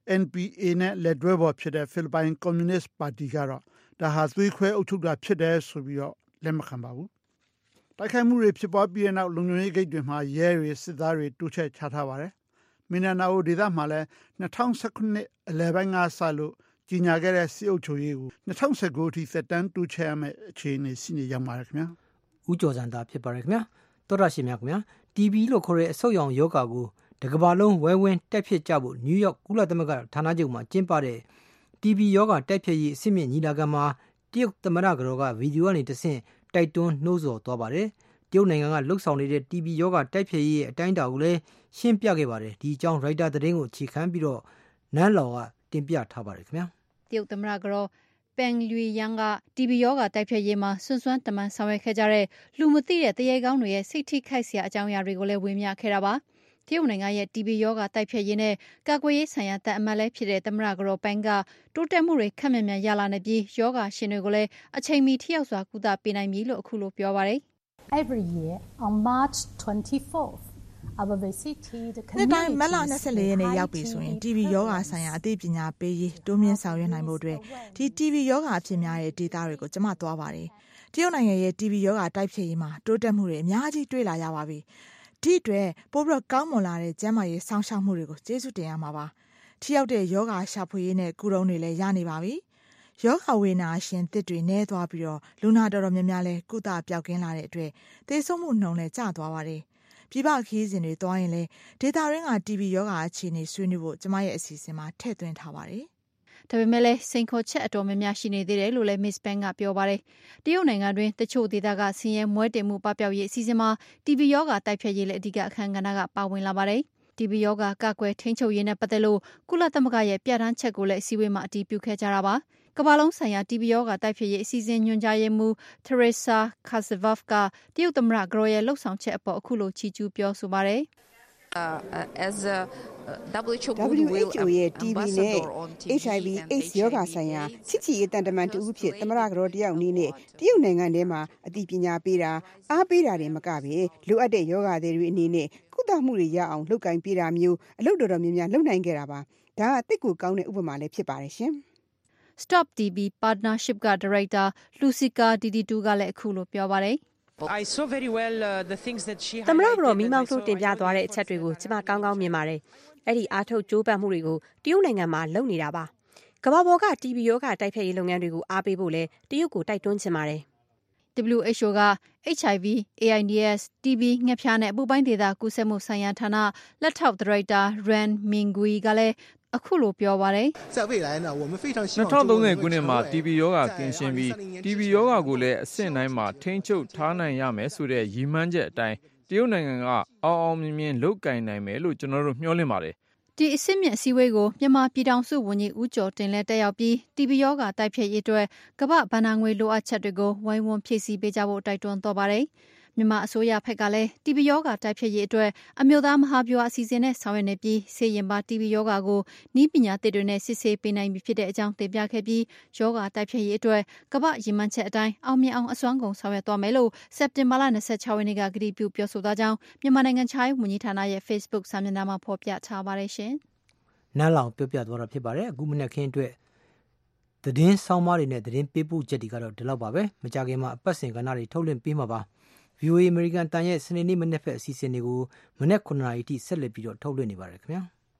NPA နဲ့လက်တွဲပေါ်ဖြစ်တဲ့ Philippine Communist Party ကတော့ဒါဟာသွေးခွဲအုပ်ချုပ်တာဖြစ်တယ်ဆိုပြီးတော့လက်မခံပါဘူး။တိုက်ခိုက်မှုတွေဖြစ်ပွားပြီးတဲ့နောက်လုံခြုံရေးဂိတ်တွေမှာရဲတွေစစ်သားတွေတိုးချဲ့ချထားပါတယ်။မင်နာနာအိုဒေသမှာလည်း2019အလယ်ပိုင်းကစလို့ကြီးညာခဲ့တဲ့စစ်အုပ်ချုပ်ရေးကို2019အထိသက်တမ်းတိုးချဲ့ရမယ့်အခြေအနေရှိနေရောက်ပါတယ်ခင်ဗျာ။ဦးကျော်စံသာဖြစ်ပါတယ်ခင်ဗျာ။သောရရှိမြခင်ဗျာ။ TB လို့ခေါ်တဲ့အဆုတ်ရောင်ယောဂါကိုတကမ္ဘာလုံးဝဲဝင်းတက်ဖြစ်ကြဖို့နယူးယောက်ကုလသမဂ္ဂဌာနချုပ်မှာကျင်းပတဲ့ TB ယောဂါတက်ဖြစ်ရေးအစီအမံညီလာခံမှာတရုတ်သမ္မတကတော်ကဗီဒီယိုကနေတဆင့်တိုက်တွန်းနှိုးဆော်သွားပါတယ်။တရုတ်နိုင်ငံကလှုပ်ဆောင်နေတဲ့ TB ယောဂါတက်ဖြစ်ရေးရဲ့အတိုင်းအတာကိုလည်းရှင်းပြခဲ့ပါတယ်။ဒီအကြောင်းရိုက်တာသတင်းကိုအခြေခံပြီးတော့နန်းလောင်ကတင်ပြထားပါတယ်ခင်ဗျာ။တရုတ်သမ္မတကတော်ပန်လူယန်က TB ယောဂါတိုက်ဖျက်ရေးမှာစွန့်စွမ်းတမန်ဆောင်ရွက်ခဲ့ကြတဲ့လူမသိတဲ့တရေကောင်းတွေရဲ့စိတ်ထိခိုက်စရာအကြောင်းအရာတွေကိုလည်းဝေမျှခဲ့တာပါ။တရုတ်နိုင်ငံရဲ့ TB ယောဂါတိုက်ဖျက်ရေးနဲ့ကာကွယ်ရေးဆိုင်ရာတပ်အမတ်လည်းဖြစ်တဲ့သမ္မတကတော်ပန်ကတိုးတက်မှုတွေခက်မြန်မြန်ရလာနေပြီးယောဂါရှင်တွေကိုလည်းအချိန်မီထိရောက်စွာကုသပေးနိုင်ပြီလို့အခုလိုပြောပါတယ်။ Every year on March 24th နှစ်တိုင်းမတ်လ24ရက်နေ့ရောက်ပြီဆိုရင် TB ယောဂါဆိုင်ရာအသိပညာပေးရေးတိုးမြင့်ဆောင်ရွက်နိုင်ဖို့အတွက်ဒီ TB ယောဂါအဖြစ်များတဲ့ဒေသတွေကိုကျမသွားပါတယ်။တရုတ်နိုင်ငံရဲ့ TB ယောဂါတိုက်ဖျက်ရေးမှာတိုးတက်မှုတွေအများကြီးတွေ့လာရပါပြီ။ဒီအတွက်ပိုပြီးကောင်းမွန်လာတဲ့ကျန်းမာရေးစောင့်ရှောက်မှုတွေကိုကျေးဇူးတင်ရမှာပါ။ထိရောက်တဲ့ယောဂါရှာဖွေရေးနဲ့ကုထုံးတွေလည်းရနေပါပြီ။ယောဂါဝေဒနာရှင်သစ်တွေနည်းသွားပြီးတော့လူနာတော်တော်များများလည်းကုသပျောက်ကင်းလာတဲ့အတွက်သေဆုံးမှုနှုန်းလည်းကျသွားပါတယ်။ပြည်ပခရီးစဉ်တွေသွားရင်လည်းဒေတာရင်းက TB ယောဂါအခြေအနေဆွေးနွေးဖို့ကျမရဲ့အစီအစဉ်မှာထည့်သွင်းထားပါတယ်။ဒါပေမဲ့လည်းစိန်ခေါ်ချက်အတော်များများရှိနေသေးတယ်လို့လည်း Miss Peng ကပြောပါတယ်။တရုတ်နိုင်ငံတွင်တချို့ဒေသကဆင်းရဲမွဲတေမှုပပျောက်ရေးအစီအစဉ်မှာ TB ယောဂါတိုက်ဖျက်ရေးလည်းအဓိကအခမ်းကဏ္ဍကပါဝင်လာပါတယ်။ TB ယောဂါကာကွယ်ထိန်းချုပ်ရေးနဲ့ပတ်သက်လို့ကုလသမဂ္ဂရဲ့ပြဋ္ဌာန်းချက်ကိုလည်းအစည်းအဝေးမှာအတည်ပြုခဲ့ကြတာပါ။ကမ္ဘာလုံးဆိုင်ရာ TB ယောဂါတိုက်ဖျက်ရေးအစီအစဉ်ညွှန်ကြားရေးမှူး Teresa Kaczmarek ကတရုတ်သမ္မတကတော်ရဲ့လှုပ်ဆောင်ချက်အပေါ်အခုလိုချီးကျူးပြောဆိုပါတယ် WHO ရဲ့ TB နဲ့ HIV/AIDS ယောဂါဆိုင်ရာချစ်ကြည်ရေးတန်တမန်တူဖြစ်သမ္မတကတော်တယောက်အနေနဲ့တရုတ်နိုင်ငံထဲမှာအသိပညာပေးတာအားပေးတာတွေမကပဲလိုအပ်တဲ့ယောဂါတွေအနေနဲ့ကုသမှုတွေရအောင်လုပ်ကိုင်ပေးတာမျိုးအလုပ်တော်တော်များများလုပ်နိုင်ခဲ့တာပါ။ဒါကသိကိုကောင်းတဲ့ဥပမာလည်းဖြစ်ပါတယ်ရှင်။ Stop TB Partnership ကဒါရိုက်တာ Lucica Diditu ကလည်းအခုလိုပြောပါတယ် I saw very well the things that she သမ္မတကတော့မိမောက်ထုတ်တင်ပြသွားတဲ့အချက်တွေကိုကျွန်မကောင်းကောင်းမြင်ပါတယ်။အဲ့ဒီအားထုတ်ကြိုးပမ်းမှုတွေကိုတရုတ်နိုင်ငံမှာလုပ်နေတာပါ။ကမ္ဘာပေါ်က TB ရောဂါတိုက်ဖျက်ရေးလုပ်ငန်းတွေကိုအားပေးဖို့လဲတရုတ်ကိုတိုက်တွန်းချင်ပါတယ်။ WHO က HIV, AIDS, TB ငှက်ဖျားနဲ့အပူပိုင်းဒေသကူးစက်မှုဆိုင်ရာဌာနလက်ထောက်ဒါရိုက်တာ Ran Mingui ကလည်းအခုလိုပြောပါတယ် 2030ခုနှစ်မှာ TB ရောဂါကင်းရှင်းပြီး TB ရောဂါကိုလည်းအဆင့်တိုင်းမှာထိန်းချုပ်ထားနိုင်ရမယ်ဆိုတဲ့ရည်မှန်းချက်အတိုင်းတရုတ်နိုင်ငံကအောင်မြင်မြင်လုပ်ကိုင်နိုင်မယ်လို့ကျွန်တော်တို့မျှော်လင့်ပါတယ်ဒီအစစ်မြင့်အစည်းအဝေးကိုမြန်မာပြည်ထောင်စုဝန်ကြီးဦးကျော်တင်လည်းတက်ရောက်ပြီး TB ရောဂါတိုက်ဖျက်ရေးအတွက်ကမ္ဘာ့ဘဏ္ဍာငွေလိုအပ်ချက်တွေကိုဝိုင်းဝန်းဖြည့်ဆည်းပေးကြဖို့တိုက်တွန်းသွားပါတယ်မြန်မာအစိုးရဘက်ကလည်း TB ရောဂါတိုက်ဖျက်ရေးအတွက်အမျိုးသားမဟာဗျူဟာအစီအစဉ်နဲ့ဆောင်ရွက်နေပြီးဆေးရင်ပါ TB ရောဂါကိုနည်းပညာသစ်တွေနဲ့စစ်ဆေးပေးနိုင်ပြီဖြစ်တဲ့အကြောင်းတင်ပြခဲ့ပြီးရောဂါတိုက်ဖျက်ရေးအတွက်ကမ္ဘာ့ရည်မှန်းချက်အတိုင်းအောင်မြင်အောင်အစွမ်းကုန်ဆောင်ရွက်သွားမယ်လို့စက်တင်ဘာလ26ရက်နေ့ကကတိပြုပြောဆိုသွားကြောင်းမြန်မာနိုင်ငံခြားရေးဝန်ကြီးဌာနရဲ့ Facebook စာမျက်နှာမှာဖော်ပြထားပါတယ်ရှင်။နန်းလောင်ပြောပြသွားတာဖြစ်ပါတယ်အခုမနေ့ခင်းအတွက်သတင်းဆောင်းပါးတွေနဲ့သတင်းပေးပို့ချက်တွေကတော့ဒီလောက်ပါပဲမကြခင်မှာအပတ်စဉ်ကဏ္ဍတွေထုတ်လွှင့်ပေးမှာပါVOA American တန်ရဲ့စနေနေ့မနေ့ဖက်အစီအစဉ်တွေကိုမနေ့9နာရီထိဆက်လက်ပြီးတော့ထုတ်လွှင့်နေပါတယ်ခင်ဗျာ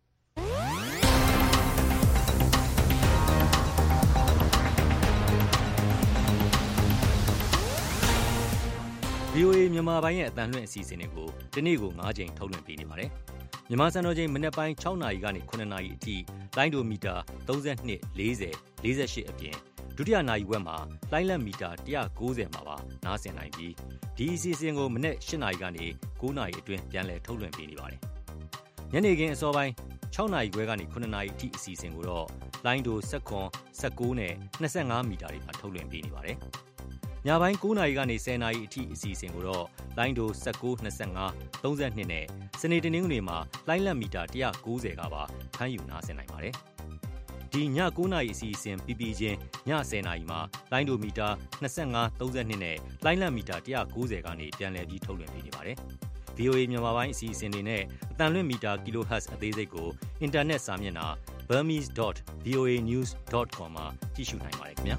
VOA မြန်မာပိုင်းရဲ့အတန်လွှင့်အစီအစဉ်တွေကိုဒီနေ့ကို9ချိန်ထုတ်လွှင့်ပေးနေပါတယ်မြန်မာစံတော်ချိန်မနေ့ပိုင်း6နာရီကနေ9နာရီအထိလိုင်းဒိုမီတာ32 40 48အပြင်ဒုတိယနာရီဝက်မှာလိုင်းလက်မီတာ190မှာပါနားဆင်နိုင်ပြီးဒီအစီအစဉ်ကိုမနေ့8နာရီကနေ9နာရီအတွင်းပြန်လည်ထုတ်လွှင့်ပေးနေပါတယ်။ညနေခင်းအစောပိုင်း6နာရီခွဲကနေ9နာရီအထိအစီအစဉ်ကိုတော့လိုင်းဒို19နဲ့25မီတာတွေမှာထုတ်လွှင့်ပေးနေပါတယ်။ညပိုင်း9နာရီကနေ10နာရီအထိအစီအစဉ်ကိုတော့လိုင်းဒို19 25 32နဲ့စနေတနင်္ဂနွေမှာလိုင်းလက်မီတာ190ကပါဖမ်းယူနားဆင်နိုင်ပါတယ်။ဒီည9နာရီအစီအစဉ်ပြီးချင်းည10နာရီမှာလိုင်းဒိုမီတာ25 32နဲ့လိုင်းလက်မီတာ190ကနေပြန်လည်ပြီးထုတ်လွှင့်ပေးနေပါတယ်။ VOA မြန်မာပိုင်းအစီအစဉ်တွေနဲ့အတန်လွင့်မီတာ kHz အသေးစိတ်ကိုအင်တာနက်စာမျက်နှာ burmese.voanews.com မှာကြည့်ရှုနိုင်ပါတယ်ခင်ဗျာ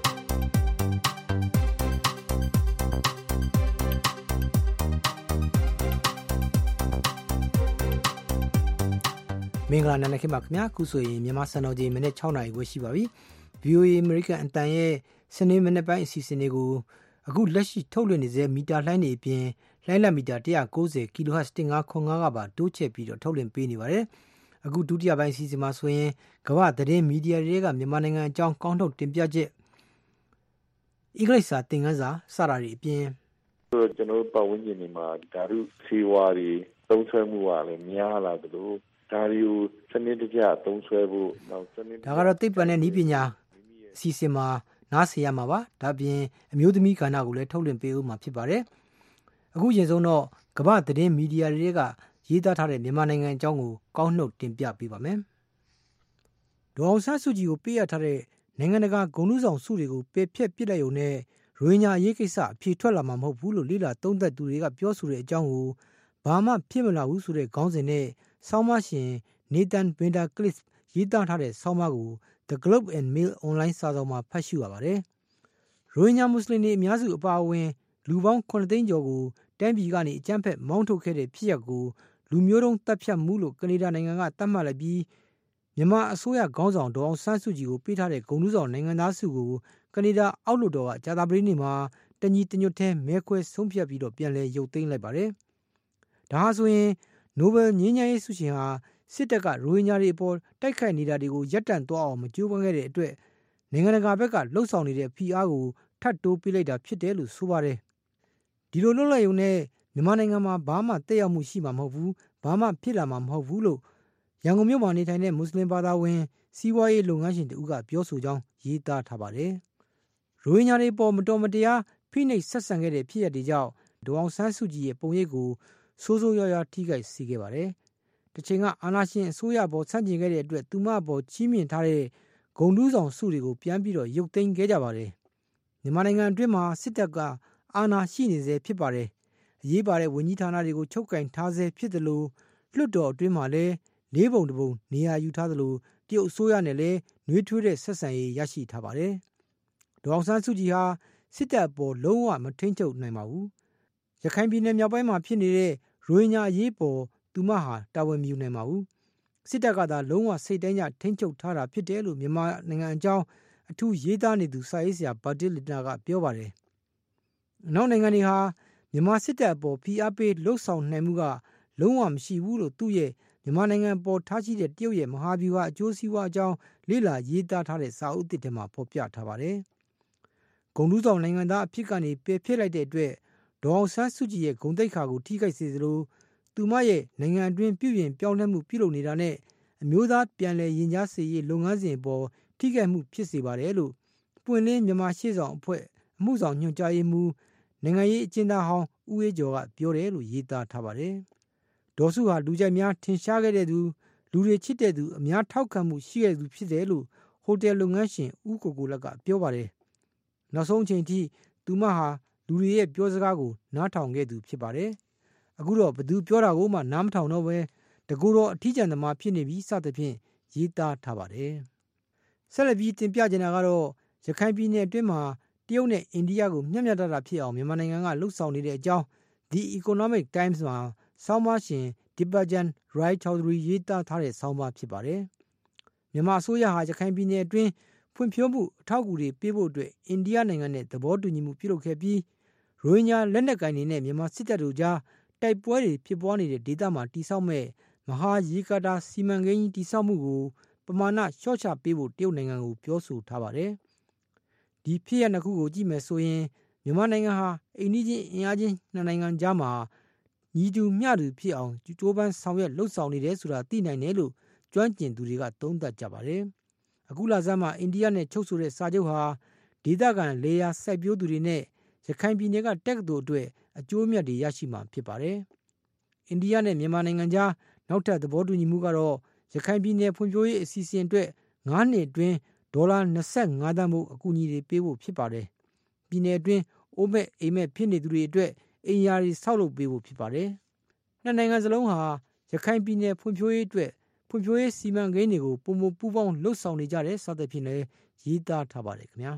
မင်္ဂလာနံနက်ခင်းပါခင်ဗျာခုဆိုရင်မြန်မာစံတော်ချိန်မိနစ်6နာရီပဲရှိပါပြီ VOA American အတန်ရဲ့စနေမိနစ်ပိုင်းအစီအစဉ်လေးကိုအခုလက်ရှိထုတ်လွှင့်နေတဲ့မီတာလှိုင်းတွေအပြင်လှိုင်းလက်မီတာ190 kHz 1505ကပါတိုးချဲ့ပြီးတော့ထုတ်လွှင့်ပေးနေပါတယ်အခုဒုတိယပိုင်းအစီအစဉ်မှာဆိုရင်ကမ္ဘာသတင်းမီဒီယာတွေကမြန်မာနိုင်ငံအကြောင်းကောင်းထုတ်တင်ပြချက်အင်္ဂလိပ်စာသင်ခန်းစာစတာတွေအပြင်ကျွန်တော်ပတ်ဝန်းကျင်တွေမှာဓာတုဆေးဝါးတွေသုံးစွဲမှုကလည်းများလာသလိုဒါတွေကိုစနစ်တကျသုံးစွဲဖို့နောက်စနစ်ဒါကတော့သိပ္ပံနဲ့နည်းပညာအစီအစဉ်မှာနားဆင်ရမှာပါဒါပြင်အမျိုးသမီးကဏ္ဍကိုလည်းထုတ်လွှင့်ပေးဦးမှာဖြစ်ပါတယ်အခုရင်ဆုံးတော့ကမ္ဘာသတင်းမီဒီယာတွေကရေးသားထားတဲ့မြန်မာနိုင်ငံအကြောင်းကိုကောင်းနှုတ်တင်ပြပေးပါမယ်ဒေါ်အောင်ဆန်းစုကြည်ကိုပေးအပ်ထားတဲ့နိုင်ငံတကာဂုဏ်ထူးဆောင်ဆုတွေကိုပယ်ဖျက်ပစ်လိုက်ုံနဲ့ရိုဟင်ဂျာအရေးကိစ္စအဖြေထွက်လာမှာမဟုတ်ဘူးလို့လေ့လာသုံးသပ်သူတွေကပြောဆိုတဲ့အကြောင်းကိုဘာမှဖြစ်မလာဘူးဆိုတဲ့ခေါင်းစဉ်နဲ့ဆောင်းပါးရှင် Nathan Vandercliff ရေးသားထားတဲ့ဆောင်းပါးကို The Globe and Mail Online စာစောင်မှာဖတ်ရှုရပါတယ်။ရိုဟင်ဂျာမွတ်စလင်တွေအများစုအပါအဝင်လူပေါင်း9သိန်းကျော်ကိုတိုင်းပြည်ကနေအကြမ်းဖက်မောင်းထုတ်ခဲ့တဲ့ဖြစ်ရပ်ကိုလူမျိုးတုံးတပ်ဖြတ်မှုလို့ကနေဒါနိုင်ငံကသတ်မှတ်လိုက်ပြီးမြန်မာအစိုးရခေါင်းဆောင်ဒေါ်အောင်ဆန်းစုကြည်ကိုပေးထားတဲ့ဂုဏ်ထူးဆောင်နိုင်ငံသားဆုကိုကနေဒါအောက်လွှတ်တော်ကကြာသပတေးနေ့မှာတညီတညွတ်ထဲမဲခွဲဆုံးဖြတ်ပြီးတော့ပြန်လည်ရုပ်သိမ်းလိုက်ပါတယ်။ဒါဟာဆိုရင်နိုဘယ်ငြိမ်းချမ်းရေးဆုရှင်ဟာစစ်တပ်ကရိုဟင်ဂျာတွေအပေါ်တိုက်ခိုက်နေတာတွေကိုရပ်တန့်သွားအောင်မကြိုးပမ်းခဲ့တဲ့အတွက်နိုင်ငံတကာဘက်ကလှုံ့ဆော်နေတဲ့ဖိအားကိုထပ်တိုးပေးလိုက်တာဖြစ်တယ်လို့ဆိုပါတယ်။ဒီလိုလှုပ်လိုက်ုံနဲ့မြန်မာနိုင်ငံမှာဘာမှတက်ရောက်မှုရှိမှာမဟုတ်ဘူးဘာမှဖြစ်လာမှာမဟုတ်ဘူးလို့ရန်ကုန်မြို့မှာနေထိုင်တဲ့မွတ်စလင်ဘာသာဝင်စီးပွားရေးလုပ်ငန်းရှင်တူကပြောဆိုကြောင်းရေးသားထားပါတယ်။ရိုဟင်ဂျာတွေပေါ်မတော်မတရားဖိနှိပ်ဆက်ဆံခဲ့တဲ့ဖြစ်ရပ်တွေကြောင့်ဒေါ်အောင်ဆန်းစုကြည်ရဲ့ပုံရိပ်ကိုဆိုးဆိုးရွားရွားထိခိုက်စေခဲ့ပါတယ်။တစ်ချိန်ကအာဏာရှင်အစိုးရပေါ်ဆန့်ကျင်ခဲ့တဲ့အတွက်သူမအပေါ်ချီးမြှင့်ထားတဲ့ဂုဏ်ထူးဆောင်ဆုတွေကိုပြန်ပြီးတော့ရုပ်သိမ်းခဲ့ကြပါတယ်။မြန်မာနိုင်ငံအတွင်းမှာစစ်တပ်ကအာဏာရှိနေစေဖြစ်ပါတယ်။အရေးပါတဲ့ဝန်ကြီးဌာနတွေကိုချုပ်ကင်ထားစေဖြစ်တယ်လို့လွှတ်တော်အတွင်းမှာလည်းလေးပုံတစ်ပုံနေရာယူထားသလိုတရုတ်အစိုးရနဲ့လည်းနှွေးထွေးတဲ့ဆက်ဆံရေးရရှိထားပါတယ်။ဒေါ်အောင်ဆန်းစုကြည်ဟာစစ်တပ်အပေါ်လုံးဝမထိန်ချုပ်နိုင်ပါဘူး။ရခိုင်ပြည်နယ်မြောက်ပိုင်းမှာဖြစ်နေတဲ့ရိုဟင်ဂျာအရေးပေါ်သူမဟာတာဝန်မယူနိုင်ပါဘူး။စစ်တပ်ကသာလုံးဝစိတ်တိုင်းကျထိန်ချုပ်ထားတာဖြစ်တယ်လို့မြန်မာနိုင်ငံအကြောင်းအထူးရေးသားနေသူစာရေးဆရာဘာတီလီနာကပြောပါတယ်။အနောက်နိုင်ငံတွေဟာမြန်မာစစ်တပ်အပေါ်ဖိအားပေးလှုံ့ဆော်နိုင်မှုကလုံးဝမရှိဘူးလို့သူ့ရဲ့မြန်မာနိုင်ငံပေါ်ထားရှိတဲ့တရုတ်ရဲ့မဟာဗျူဟာအကျိုးစီးပွားအကြောင်းလေ့လာရေးသားထားတဲ့စာအုပ်သစ်ထဲမှာဖော်ပြထားပါတယ်။ဂုဏ်ထူးဆောင်နိုင်ငံသားအဖြစ်ကနေပယ်ဖျက်လိုက်တဲ့အတွက်ဒေါ်အောင်ဆန်းစုကြည်ရဲ့ဂုဏ်သိက္ခာကိုထိခိုက်စေသလိုသူမရဲ့နိုင်ငံအတွင်းပြုပြင်ပြောင်းလဲမှုပြုလုပ်နေတာနဲ့အမျိုးသားပြန်လည်ရင်ကြားစေရေးလုပ်ငန်းစဉ်အပေါ်ထိခိုက်မှုဖြစ်စေပါတယ်လို့ပွင့်လင်းမြန်မာရှေ့ဆောင်အဖွဲ့အမှုဆောင်ညွှန်ကြားရေးမှူးနိုင်ငံရေးအကျဉ်းသားဟောင်းဦးအေးကျော်ကပြောတယ်လို့ရေးသားထားပါတယ်။ဒေါ်စုဟာလူကြိုက်များထင်ရှားခဲ့တဲ့သူလူတွေချစ်တဲ့သူအများထောက်ခံမှုရှိတဲ့သူဖြစ်တယ်လို့ဟိုတယ်လုပ်ငန်းရှင်ဦးကိုကိုလက်ကပြောပါတယ်။နောက်ဆုံးအချိန်ထိသူမဟာလူတွေရဲ့ပြောစကားကိုနားထောင်ခဲ့သူဖြစ်ပါတယ်။အခုတော့ဘသူပြောတာကိုမှနားမထောင်တော့ပဲတကူတော့အထီးကျန်သမားဖြစ်နေပြီးစသဖြင့်ရေးသားထားပါတယ်။ဆက်လက်ပြီးတင်ပြချင်တာကတော့ရခိုင်ပြည်နယ်အတွင်းမှာတရုတ်နဲ့အိန္ဒိယကိုမျှမျှတတဖြစ်အောင်မြန်မာနိုင်ငံကလှုပ်ဆောင်နေတဲ့အကြောင်း The Economic Times မှာဆောင်းပါးရှင်ဒီပါဂျန်ရိုက်ချော်ဒရီရေးသားထားတဲ့ဆောင်းပါးဖြစ်ပါတယ်။မြန်မာအစိုးရဟာရခိုင်ပြည်နယ်အတွင်းဖွံ့ဖြိုးမှုအထောက်အကူတွေပေးဖို့အတွက်အိန္ဒိယနိုင်ငံနဲ့သဘောတူညီမှုပြုလုပ်ခဲ့ပြီးရိုဟင်ဂျာလက်နက်ကိုင်တွေနဲ့မြန်မာစစ်တပ်တို့ကြားတိုက်ပွဲတွေဖြစ်ပွားနေတဲ့ဒေသမှာတိစောက်မဲ့မဟာရေကာတာစီမံကိန်းကြီးတိစောက်မှုကိုပမာဏလျှော့ချပေးဖို့တရုတ်နိုင်ငံကိုပြောဆိုထားပါတယ်။ဒီဖြစ်ရပ်နှစ်ခုကိုကြည့်မယ်ဆိုရင်မြန်မာနိုင်ငံဟာအိန္ဒိယအင်အားချင်းနှစ်နိုင်ငံကြားမှာညီတူမျှတူဖြစ်အောင်ကြိုးပမ်းဆောင်ရွက်လှုပ်ဆောင်နေတယ်ဆိုတာသိနိုင်တယ်လို့ကျွမ်းကျင်သူတွေကသုံးသပ်ကြပါတယ်။အခုလဆန်းမှာအိန္ဒိယနဲ့ချုပ်ဆိုတဲ့စာချုပ်ဟာဒေသခံလေယာစိုက်ပျိုးသူတွေနဲ့ရခိုင်ပြည်နယ်ကတက္ကသိုလ်အတွက်အကျိုးအမြတ်တွေရရှိမှာဖြစ်ပါတယ်။အိန္ဒိယနဲ့မြန်မာနိုင်ငံကြားနောက်ထပ်သဘောတူညီမှုကတော့ရခိုင်ပြည်နယ်ဖွံ့ဖြိုးရေးအစီအစဉ်အတွက်9နှစ်အတွင်းဒေါ်လာ25သန်းဖို့အကူအညီတွေပေးဖို့ဖြစ်ပါတယ်။ပြည်နယ်အတွင်းအိုးမဲ့အိမ်မဲ့ဖြစ်နေသူတွေအတွက်အိမ်ယာတွေဆောက်လုပ်ပေးဖို့ဖြစ်ပါတယ်။နှစ်နိုင်ငံစလုံးဟာရခိုင်ပြည်နယ်ဖွံ့ဖြိုးရေးအတွက်ဖွံ့ဖြိုးရေးစီမံကိန်းတွေကိုပုံမပူးပေါင်းလှုပ်ဆောင်နေကြတဲ့စသဖြင့်လည်းရေးသားထားပါတယ်ခင်ဗျာ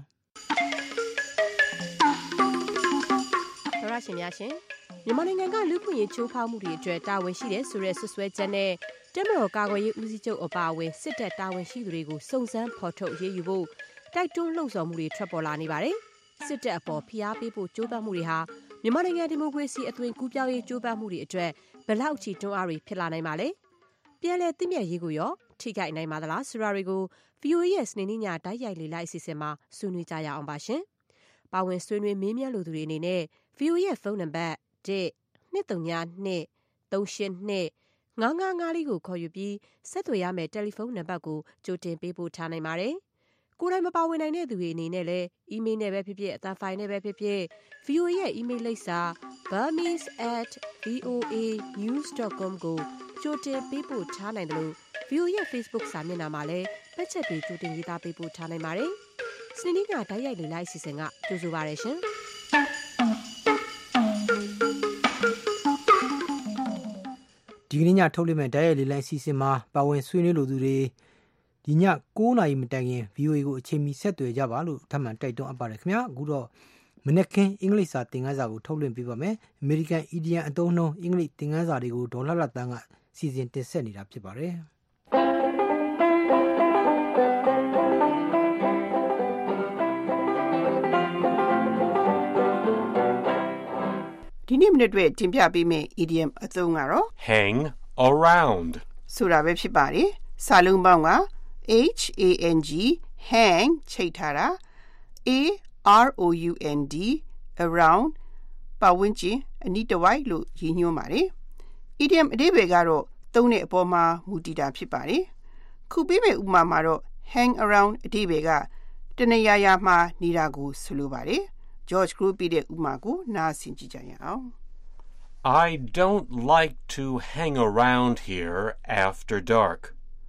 ရရှိများရှင်မြန်မာနိုင်ငံကလူ့ခွင့်ရေးချိုးဖောက်မှုတွေအတွက်တာဝန်ရှိတဲ့ဆိုတဲ့ဆွဆွဲချက်နဲ့တပ်မတော်ကာကွယ်ရေးဦးစီးချုပ်အပါအဝင်စစ်တပ်တာဝန်ရှိသူတွေကိုစုံစမ်းဖော်ထုတ်ရေးယူဖို့တိုက်တွန်းလှုံ့ဆော်မှုတွေထွက်ပေါ်လာနေပါတယ်စစ်တပ်အပေါ်ဖိအားပေးဖို့ကြိုးပမ်းမှုတွေဟာမြန်မာနိုင်ငံဒီမိုကရေစီအသွင်ကူးပြောင်းရေးကြိုးပမ်းမှုတွေအတွက်ဘယ်လောက်ထိတွန်းအားတွေဖြစ်လာနိုင်ပါလဲပြန်လည်သိမြတ်ရေးကိုရောထိခိုက်နိုင်ပါသလားဆိုတာတွေကို VOA ရဲ့စနေနေ့ညတိုက်ရိုက်လေ့လာအစီအစဉ်မှာဆွေးနွေးကြရအောင်ပါရှင်ပါဝင်ဆွေးနွေးမေးမြန်းလိုသူတွေအနေနဲ့ VOA ရဲ့ဖုန်းနံပါတ် 1-232-382-955 ကိုခေါ်ယူပြီးဆက်သွယ်ရမယ့်တယ်လီဖုန်းနံပါတ်ကိုကြိုတင်ပေးပို့ထားနိုင်ပါတယ်ကိုယ်တိုင်မပါဝင်နိုင်တဲ့သူတွေအနေနဲ့လည်းအီးမေးလ်နဲ့ပဲဖြစ်ဖြစ်အသံဖိုင်နဲ့ပဲဖြစ်ဖြစ် VOA ရဲ့အီးမေးလ်လိပ်စာ burmese@voanews.com ကိုကြိုတင်ပေးပို့ထားနိုင်တယ်လို့ VOA ရဲ့ Facebook စာမျက်နှာမှာလည်းပတ်ချက်တွေကြိုတင်ရေးသားပေးပို့ထားနိုင်ပါတယ်စနေနေ့ကတိုက်ရိုက်လေ့လာအစီအစဉ်ကကြိုဆိုပါရရှင်ဒီကနေ့ညထုတ်လွှင့်မဲ့တိုက်ရိုက်လေ့လာအစီအစဉ်မှာပါဝင်ဆွေးနွေးလိုသူတွေဒီည9နာရီမတိုင်ခင် VOA ကိုအချိန်မီဆက်သွယ်ကြပါလို့ထပ်မံတိုက်တွန်းအပ်ပါတယ်ခင်ဗျာအခုတော့မနက်ခင်းအင်္ဂလိပ်စာသင်ခန်းစာကိုထုတ်လွှင့်ပေးပါမယ်အမေရိကန်အီဒီယံအသုံးနှုန်းအင်္ဂလိပ်သင်ခန်းစာတွေကိုဒေါ်လှလှတန်းကစီစဉ်တင်ဆက်နေတာဖြစ်ပါတယ်ဒီနေ့မနေ့တွေ့တင်ပြပေးမယ့် idiom အသုံးကတော့ hang around ဆိုတာပဲဖြစ်ပါတယ်စာလုံးပေါင်းက hang ချိတ်ထားတာ around around ပတ်ဝန်းကျင်အနီးတစ်ဝိုက်လို့ရည်ညွှန်းပါတယ် idiom အဓိပ္ပာယ်ကတော့သုံးတဲ့အပေါ်မှာမူတည်တာဖြစ်ပါတယ်ခုပေးမယ့်ဥပမာမှာတော့ hang around အဓိပ္ပာယ်ကတနေရာရာမှာနေတာကိုဆိုလိုပါတယ်George Group ပြတဲ့ဥပမာကိုနားဆင်ကြည့်ကြရအောင် I don't like to hang around here after dark.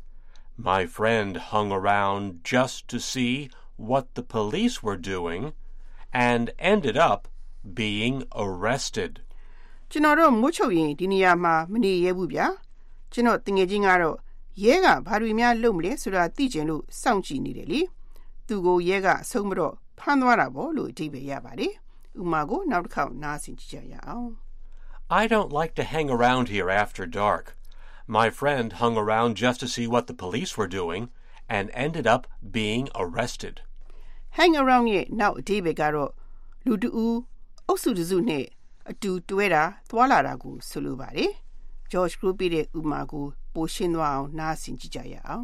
My friend hung around just to see what the police were doing and ended up being arrested. ကျွန်တော်တို့မိုးချုပ်ရင်ဒီနေရာမှာမနေရဘူးဗျာကျွန်တော်တငယ်ချင်းကတော့ရဲကဘာတွေများလုပ်မလဲဆိုတာသိချင်လို့စောင့်ကြည့်နေတယ်လေသူကိုရဲကအဆုံးမတော့ဖမ်းသွားတာပေါ့လို့အဓိပ္ပာယ်ရပါတယ်ဥပမာကိုနောက်တစ်ခေါက်နားဆင်ကြည့်ကြရအောင် I don't like to hang around here after dark. My friend hung around just to see what the police were doing and ended up being arrested. Hang around ရဲ့နောက်အဓိပ္ပာယ်ကတော့လူတဦးအုပ်စုတစုနဲ့အတူတွဲတာသွားလာတာကိုဆိုလိုပါတယ် George Group ပြတဲ့ဥပမာကိုပိုရှင်းသွားအောင်နားဆင်ကြည့်ကြရအောင်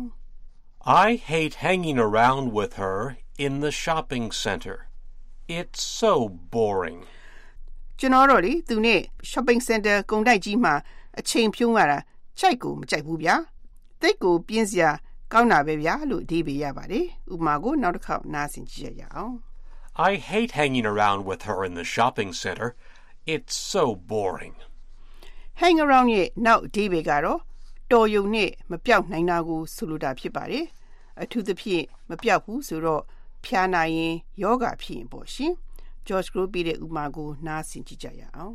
I hate hanging around with her in the shopping center. It's so boring. ကျွန်တော်တို့လေသူနဲ့ shopping center ကုန်တိုက်ကြီးမှာအချိန်ဖြုံးရတာကြိုက်ကိုမကြိုက်ဘူးဗျာတိတ်ကိုပြင်းစရာကောင်းတာပဲဗျာလို့အဓိပ္ပာယ်ရပါတယ်ဥပမာကိုနောက်တစ်ခေါက်နားဆင်ကြည့်ရအောင် I hate hanging around with her in the shopping center. It's so boring. Hang around ရဲ့နောက်အဓိပ္ပာယ်ကတော့တော်ရုံနဲ့မပြောက်နိုင်တာကိုဆိုလိုတာဖြစ်ပါတယ်အထူးသဖြင့်မပြောက်ဘူးဆိုတော့ဖျားနာရင်ယောဂဖြစ်ရင်ပေါ့ရှင်George Group ပြတဲ့ဥပမာကိုနားဆင်ကြည့်ကြရအောင်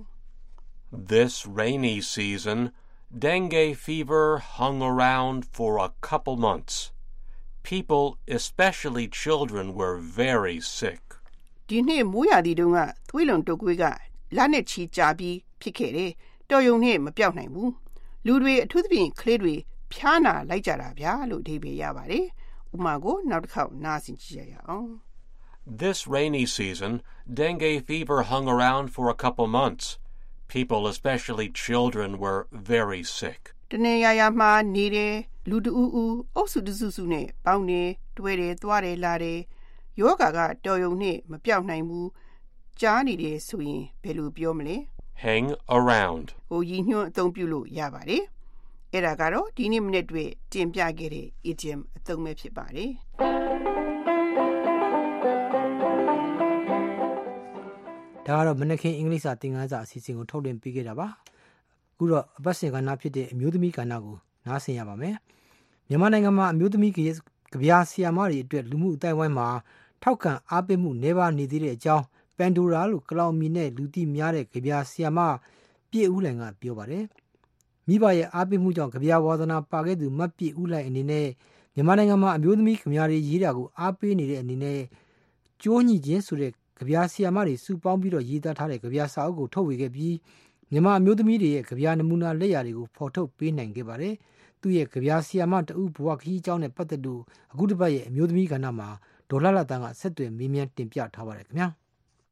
This rainy season, dengue fever hung around for a couple months. People, especially children, were very sick. ဒီနှစ်မိုးရာသီတုန်းကသွေးလွန်တုပ်ကွေးကလနဲ့ချီကြာပြီးဖြစ်ခဲ့တယ်တော်ရုံနဲ့မပြောက်နိုင်ဘူးလူတွေအထူးသဖြင့်ကလေးတွေဖျားနာလိုက်ကြတာဗျာလို့အဓိပ္ပာယ်ရပါတယ်ဥပမာကိုနောက်တစ်ခေါက်နားဆင်ကြည့်ရအောင် This rainy season, dengue fever hung around for a couple months. People, especially children, were very sick. တနေရာရာမှာနေတယ်လူတဦးဦးအုပ်စုတစုစုနဲ့ပေါင်းနေတွဲတယ်သွားတယ်လာတယ်ယောဂါကတော်ရုံနဲ့မပြောက်နိုင်ဘူးကြားနေတယ်ဆိုရင်ဘယ်လိုပြောမလဲ Hang around. ဟိုရည်ညွှန်းအသုံးပြုလို့ရပါတယ်အဲ့ဒါကတော့ဒီနေ့မနေ့တွေ့တင်ပြခဲ့တဲ့ idiom အသုံးပဲဖြစ်ပါတယ်ဒါကတော့မနက်ခင်းအင်္ဂလိပ်စာသင်ခန်းစာအစီအစဉ်ကိုထုတ်လွှင့်ပေးခဲ့တာပါအခုတော့အပတ်စဉ်ကဏ္ဍဖြစ်တဲ့အမျိုးသမီးကဏ္ဍကိုနားဆင်ရပါမယ်မြန်မာနိုင်ငံမှာအမျိုးသမီးကဗျာဆီယာမတွေအတွက်လူမှုအတိုင်းဝိုင်းမှာထောက်ခံအားပေးမှုနှဲပါနေသေးတဲ့အကြောင်းပန်ဒိုရာလို့ကလောင်မီနဲ့လူသိများတဲ့ကြပြဆရာမပြည့်ဦးလန်ကပြောပါတယ်မိဘရဲ့အားပေးမှုကြောင့်ကြပြဝါသနာပါခဲ့သူမတ်ပြည့်ဦးလိုက်အနေနဲ့မြန်မာနိုင်ငံမှာအမျိုးသမီးကြပြတွေရေးတာကိုအားပေးနေတဲ့အနေနဲ့ကျိုးညှိခြင်းဆိုတဲ့ကြပြဆီယာမတွေစုပေါင်းပြီးတော့ရေးသားထားတဲ့ကြပြစာအုပ်ကိုထုတ်ဝေခဲ့ပြီးမြန်မာအမျိုးသမီးတွေရဲ့ကြပြနမူနာလက်ရာတွေကိုဖော်ထုတ်ပေးနိုင်ခဲ့ပါတယ်။သူ့ရဲ့ကြပြဆီယာမတဦးဘဝခရီးအကြောင်းနဲ့ပတ်သက်လို့အခုတစ်ပတ်ရဲ့အမျိုးသမီးကဏ္ဍမှာဒေါ်လာလာတန်းကဆက်သွယ်မေးမြန်းတင်ပြထားပါတယ်ခင်ဗျာ။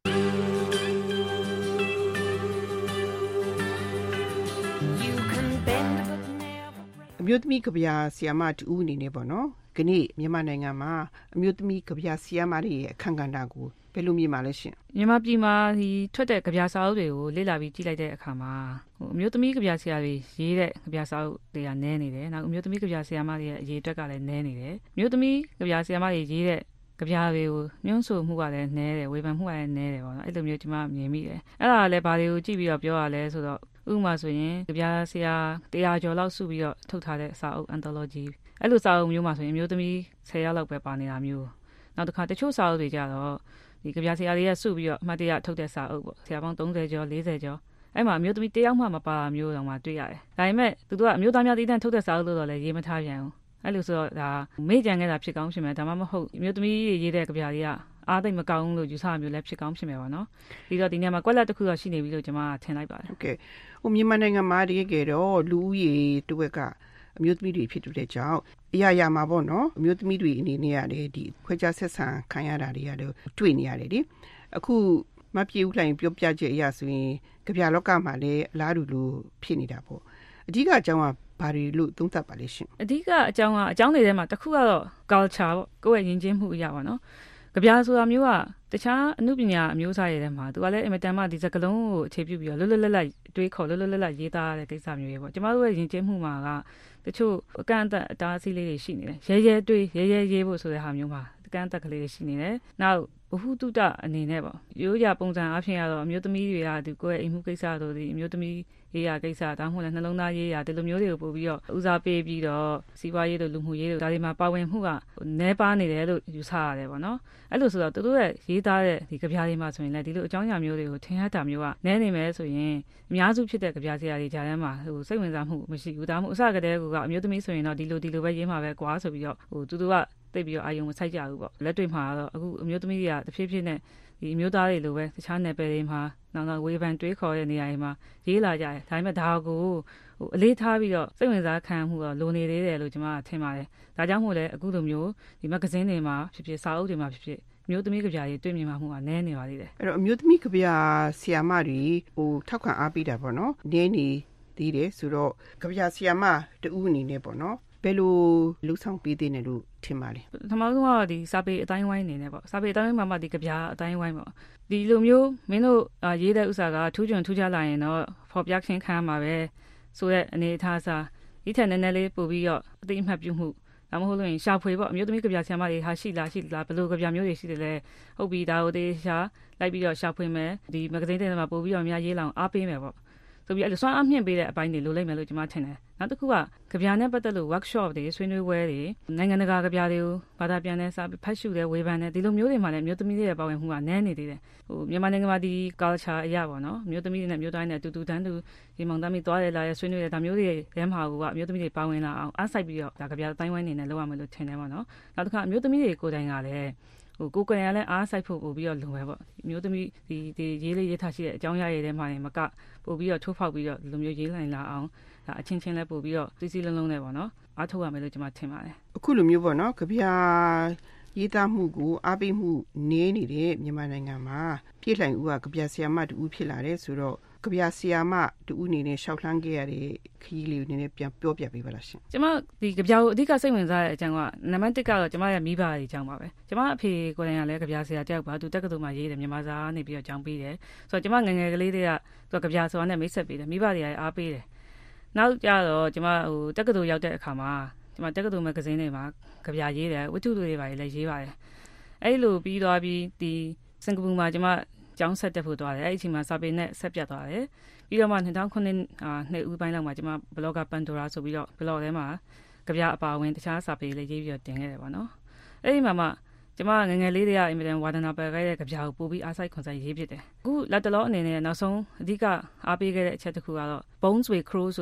အမျိုးသမီးကဗျာဆီယာမတူအနေနဲ့ပေါ့နော်ဒီနေ့မြန်မာနိုင်ငံမှာအမျိုးသမီးကဗျာဆီယာမတွေရဲ့အခမ်းကဏ္ဍကိုဘယ်လိုမြင်ပါလဲရှင်မြန်မာပြည်မှာဒီထွက်တဲ့ကဗျာစာအုပ်တွေကိုလေ့လာပြီးကြည့်လိုက်တဲ့အခါမှာအမျိုးသမီးကဗျာဆရာတွေရေးတဲ့ကဗျာစာအုပ်တွေကနည်းနေတယ်နောက်အမျိုးသမီးကဗျာဆရာမတွေရဲ့အရေးအတွက်ကလည်းနည်းနေတယ်အမျိုးသမီးကဗျာဆရာမတွေရေးတဲ့ကြပြတွေကိုညွှန်းဆိုမှုကလည်းနည်းတယ်ဝေဖန်မှုကလည်းနည်းတယ်ပေါ့နော်အဲ့လိုမျိုးကျွန်မမြင်မိတယ်အဲ့ဒါလည်းဘာတွေကိုကြည့်ပြီးတော့ပြောရလဲဆိုတော့ဥပမာဆိုရင်ကြပြဆရာ100ကျော်လောက်စုပြီးတော့ထုတ်ထားတဲ့စာအုပ် anthology အဲ့လိုစာအုပ်မျိုးမှာဆိုရင်အမျိုးသမီး10ယောက်လောက်ပဲပါနေတာမျိုးနောက်တစ်ခါတချို့စာအုပ်တွေကြတော့ဒီကြပြဆရာတွေကစုပြီးတော့အမှတ်တရထုတ်တဲ့စာအုပ်ပေါ့ဆရာပေါင်း30ကျော်40ကျော်အဲ့မှာအမျိုးသမီး1ယောက်မှမပါမျိုးတော့မှတွေ့ရတယ်ဒါပေမဲ့သူတို့ကအမျိုးသားများတည်တံ့ထုတ်တဲ့စာအုပ်လို့တော့လည်းရေးမထားပြန်ဘူးအဲ့လိုဆိုတော့ဒါမေ့ကြံခဲ့တာဖြစ်ကောင်းဖြစ်မယ်ဒါမှမဟုတ်အမျိုးသမီးရေးတဲ့ကြပြတွေကအားသိမ့်မကောင်းလို့ယူဆမျိုးလည်းဖြစ်ကောင်းဖြစ်မယ်ပေါ့နော်ပြီးတော့ဒီနေရာမှာကွက်လက်တစ်ခုတော့ရှိနေပြီလို့ကျွန်မထင်လိုက်ပါတယ်ဟုတ်ကဲ့မြန်မာနိုင်ငံမှာတကယ်တော့လူဦးရေတစ်ဝက်ကအမျိုးသမီးတွေဖြစ်တဲ့ကြောင့်အရာမှာပေါ့နော်အမျိုးသမီးတွေအနေနဲ့ရတယ်ဒီခွဲခြားဆက်ဆံခံရတာတွေရတယ်တွေ့နေရတယ်လေအခုမပြေဦးလိုင်ပြောပြချက်အရာဆိုရင်ကြပြလောကမှာလည်းအလားတူလိုဖြစ်နေတာပေါ့အဓိကအကြောင်းကဘာတွေလို့သုံးသပ်ပါလဲရှင်အဓိကအကြောင်းတွေထဲမှာတစ်ခုကတော့ culture ပေါ့ကိုယ့်ရဲ့ယဉ်ကျေးမှုအရာပေါ့နော်ကြပြဆိုတာမျိုးကတခြားအမှုပညာအမျိုးအစားတွေထဲမှာသူကလည်းအင်မတန်မှဒီစကလုံးကိုအခြေပြုပြီးတော့လွတ်လွတ်လပ်လပ်တွေးခေါ်လွတ်လွတ်လပ်လပ်ရေးသားရတဲ့ကိစ္စမျိုးတွေပေါ့ကျမတို့ရဲ့ယဉ်ကျေးမှုမှာကတချို့အကန့်အသတ်အတားအဆီးလေးတွေရှိနေတယ်ရဲတွေးရဲရေးဖို့ဆိုတဲ့ဟာမျိုးမှာအကန့်အသတ်ကလေးတွေရှိနေတယ်နောက်ဘဟုတုတအနေနဲ့ပေါ့ရိုးရာပုံစံအဖြစ်ရတော့အမျိုးသမီးတွေကဒီကိုယ့်ရဲ့အိမ်မှုကိစ္စတို့ဒီအမျိုးသမီးရေးရာကိစ္စဒါမှမဟုတ်လည်းနှလုံးသားရေးရာဒီလိုမျိုးတွေကိုပို့ပြီးတော့ဦးစားပေးပြီးတော့စီးပွားရေးတို့လူမှုရေးတို့ဒါတွေမှာပါဝင်မှုကနည်းပါးနေတယ်လို့ယူဆရတယ်ပေါ့နော်အဲ့လိုဆိုတော့သူတို့ရဲ့ရေးသားတဲ့ဒီကြပြတွေမှာဆိုရင်လည်းဒီလိုအကြောင်းအရာမျိုးတွေကိုထင်ရတာမျိုးကနည်းနေမယ်ဆိုရင်အများစုဖြစ်တဲ့ကြပြဆရာတွေကြားထဲမှာစိတ်ဝင်စားမှုမရှိဘူးဒါမှမဟုတ်အစကတည်းကအမျိုးသမီးဆိုရင်တော့ဒီလိုပဲရေးမှာပဲကွာဆိုပြီးတော့သူတို့ကသိပြီးတော့အာယုံမဆိုင်ကြဘူးပေါ့လက်တွေ့မှာတော့အခုအမျိုးသမီးတွေကတဖြည်းဖြည်းနဲ့ဒီအမျိုးသားတွေလိုပဲတခြားနယ်ပယ်တွေမှာနောက်ဝေဖန်တွေးခေါ်တဲ့နေရာတွေမှာရေးလာကြတယ်ဒါပေမဲ့ဒါကိုအလေးထားပြီးတော့စိတ်ဝင်စားခံမှုတော့လိုနေသေးတယ်လို့ကျွန်မထင်ပါတယ်ဒါကြောင့်မို့လဲအခုလိုမျိုးဒီမဂ္ဂဇင်းတွေမှာဖြစ်ဖြစ်စာအုပ်တွေမှာဖြစ်ဖြစ်အမျိုးသမီးကြပြတွေတွေ့မြင်မှာမှုကနည်းနေပါသေးတယ်အဲ့တော့အမျိုးသမီးကြပြဆရာမတွေထောက်ခံအားပေးတာပေါ့နော်နည်းနေသေးတယ်ဆိုတော့ကြပြဆရာမတူအနေနဲ့ပေါ့နော်ဘယ်လိုလှူဆောင်ပေးသေးတယ်လို့ထင်ပါလဲပထမဆုံးကဒီစာပေအတိုင်းဝိုင်းနေနဲ့ပေါ့စာပေအတိုင်းဝိုင်းမှာဒီကြပြအတိုင်းဝိုင်းပေါ့ဒီလိုမျိုးမင်းတို့ရေးတဲ့ဥစ္စာကထူးချွန်ထူးခြားလာရင်တော့ဖော်ပြခြင်းခံမှာပဲဆိုတဲ့အနေအထားအစားဒီထက်နည်းနည်းလေးပို့ပြီးတော့အသိအမှတ်ပြုမှုဒါမှမဟုတ်လို့ရင်ရှာဖွေပေါ့အမျိုးသမီးကြပြဆရာမတွေဟာရှိလားဘယ်လိုကြပြမျိုးတွေရှိတယ်လဲဟုတ်ပြီဒါကိုတေးရှာလိုက်ပြီးတော့ရှာဖွေမယ်ဒီမဂ္ဂဇင်းတွေမှာပို့ပြီးတော့များရေးလောင်အားပေးမယ်ပေါ့ဆိုပြီးအဲ့လိုစွမ်းအားမြင့်ပေးတဲ့အပိုင်းတွေလိုလိုက်မယ်လို့ကျွန်မထင်တယ်နောက်တစ်ခုကကြပြနဲ့ပတ်သက်လို့ workshop တွေဆွေးနွေးပွဲတွေနိုင်ငံတကာကြပြတွေကိုဘာသာပြန်တဲ့စာဖတ်ရှုတဲ့ဝေဖန်တဲ့ဒီလိုမျိုးတွေမှာလည်းမျိုးသမီးတွေရဲ့ပါဝင်မှုကနည်းနေသေးတယ်မြန်မာနိုင်ငံမှာဒီ culture အရာပေါ့နော်မျိုးသမီးတွေနဲ့မျိုးသားတွေနဲ့အတူတူတန်းတူဒီမောင်သားမိသွားတယ်လာရဲ့ဆွေးနွေးတဲ့ဒါမျိုးတွေထဲမှာကအမျိုးသမီးတွေပါဝင်လာအောင်အားစိုက်ပြီးတော့ဒါကြပြတိုင်းဝိုင်းနေနဲ့လုပ်ရမယ်လို့ထင်တယ်ပေါ့နော်နောက်တစ်ခါအမျိုးသမီးတွေကိုယ်တိုင်ကလည်းကိုယ်ကလည်းအားစိုက်ဖို့ပို့ပြီးတော့လုံပဲပေါ့မျိုးသမီးဒီရေးလေးရေးထားရှိတဲ့အကြောင်းအရာတွေထဲမှာနေမကပို့ပြီးတော့ထိုးဖောက်ပြီးတော့ဒီလိုမျိုးရေးလိုက်လာအောင်ဒါအချင်းချင်းလည်းပို့ပြီးတော့စီစီလုံးလုံးနဲ့ပေါ့နော်အားထုတ်ရမယ်လို့ကျွန်မထင်ပါတယ်အခုလိုမျိုးပေါ့နော်ကြပြရေးသားမှုကိုအားပေးမှုနည်းနေတဲ့မြန်မာနိုင်ငံမှာပြည်လှိုင်ဦးကကြပြဆရာမတူဦးဖြစ်လာတယ်ဆိုတော့ကြပြဆရာမတူဦးအနေနဲ့ရှောက်လှမ်းခဲ့ရတဲ့ခရီးလေးကိုနည်းနည်းပြန်ပြောပြပေးပါလားရှင်ကျွန်မဒီကြပြကိုအဓိကစိတ်ဝင်စားတဲ့အကြောင်းကနံပါတ်1ကတော့ကျွန်မရဲ့မိဘတွေအကြောင်းပါပဲကျွန်မအဖေကိုယ်တိုင်ကလည်းကြပြဆရာတယောက်ပါသူတက္ကသိုလ်မှာရေးတယ်မြန်မာစာနေပြီးတော့ကျောင်းပေးတယ်ဆိုတော့ကျွန်မငယ်ငယ်ကလေးတွေကသူကကြပြဆိုတာနဲ့မိတ်ဆက်ပေးတယ်မိဘတွေကအားပေးတယ်နောက်ကြတော့ကျွန်မတက္ကသိုလ်ရောက်တဲ့အခါမှာကျွန်မတက္ကသိုလ်မဂ္ဂဇင်းတွေမှာကြပြရေးတယ်ဝတ္ထုတွေပါလည်းရေးပါတယ်အဲ့လိုပြီးသွားပြီးဒီစင်ကာပူမှာကျွန်မကျောင်းဆက်တက်ဖို့သွားတယ်အဲ့ဒီအချိန်မှာစာပေနဲ့ဆက်ပြတ်သွားတယ်ပြီးတော့မှ2009နှစ်ဦးပိုင်းလောက်မှာကျွန်မ blogger Pandora ဆိုပြီးတော့ blog ထဲမှာကြပြအပါဝင်တခြားစာပေလေးရေးပြီးတော့တင်ခဲ့တယ်ပေါ့နော်အဲ့ဒီမှာမှကျွန်မငယ်ငယ်လေးတွေကအင်မတန်ဝါဒနာပယ်ခဲ့တဲ့ကြပြကိုပို့ပြီးအားစိုက်ခွန်စိုက်ရေးဖြစ်တယ်အခုလက်တလောအနေနဲ့နောက်ဆုံးအဓိကအားပေးခဲ့တဲ့အချက်တစ်ခုကတော့ Bones with Crow ဆိုတဲ့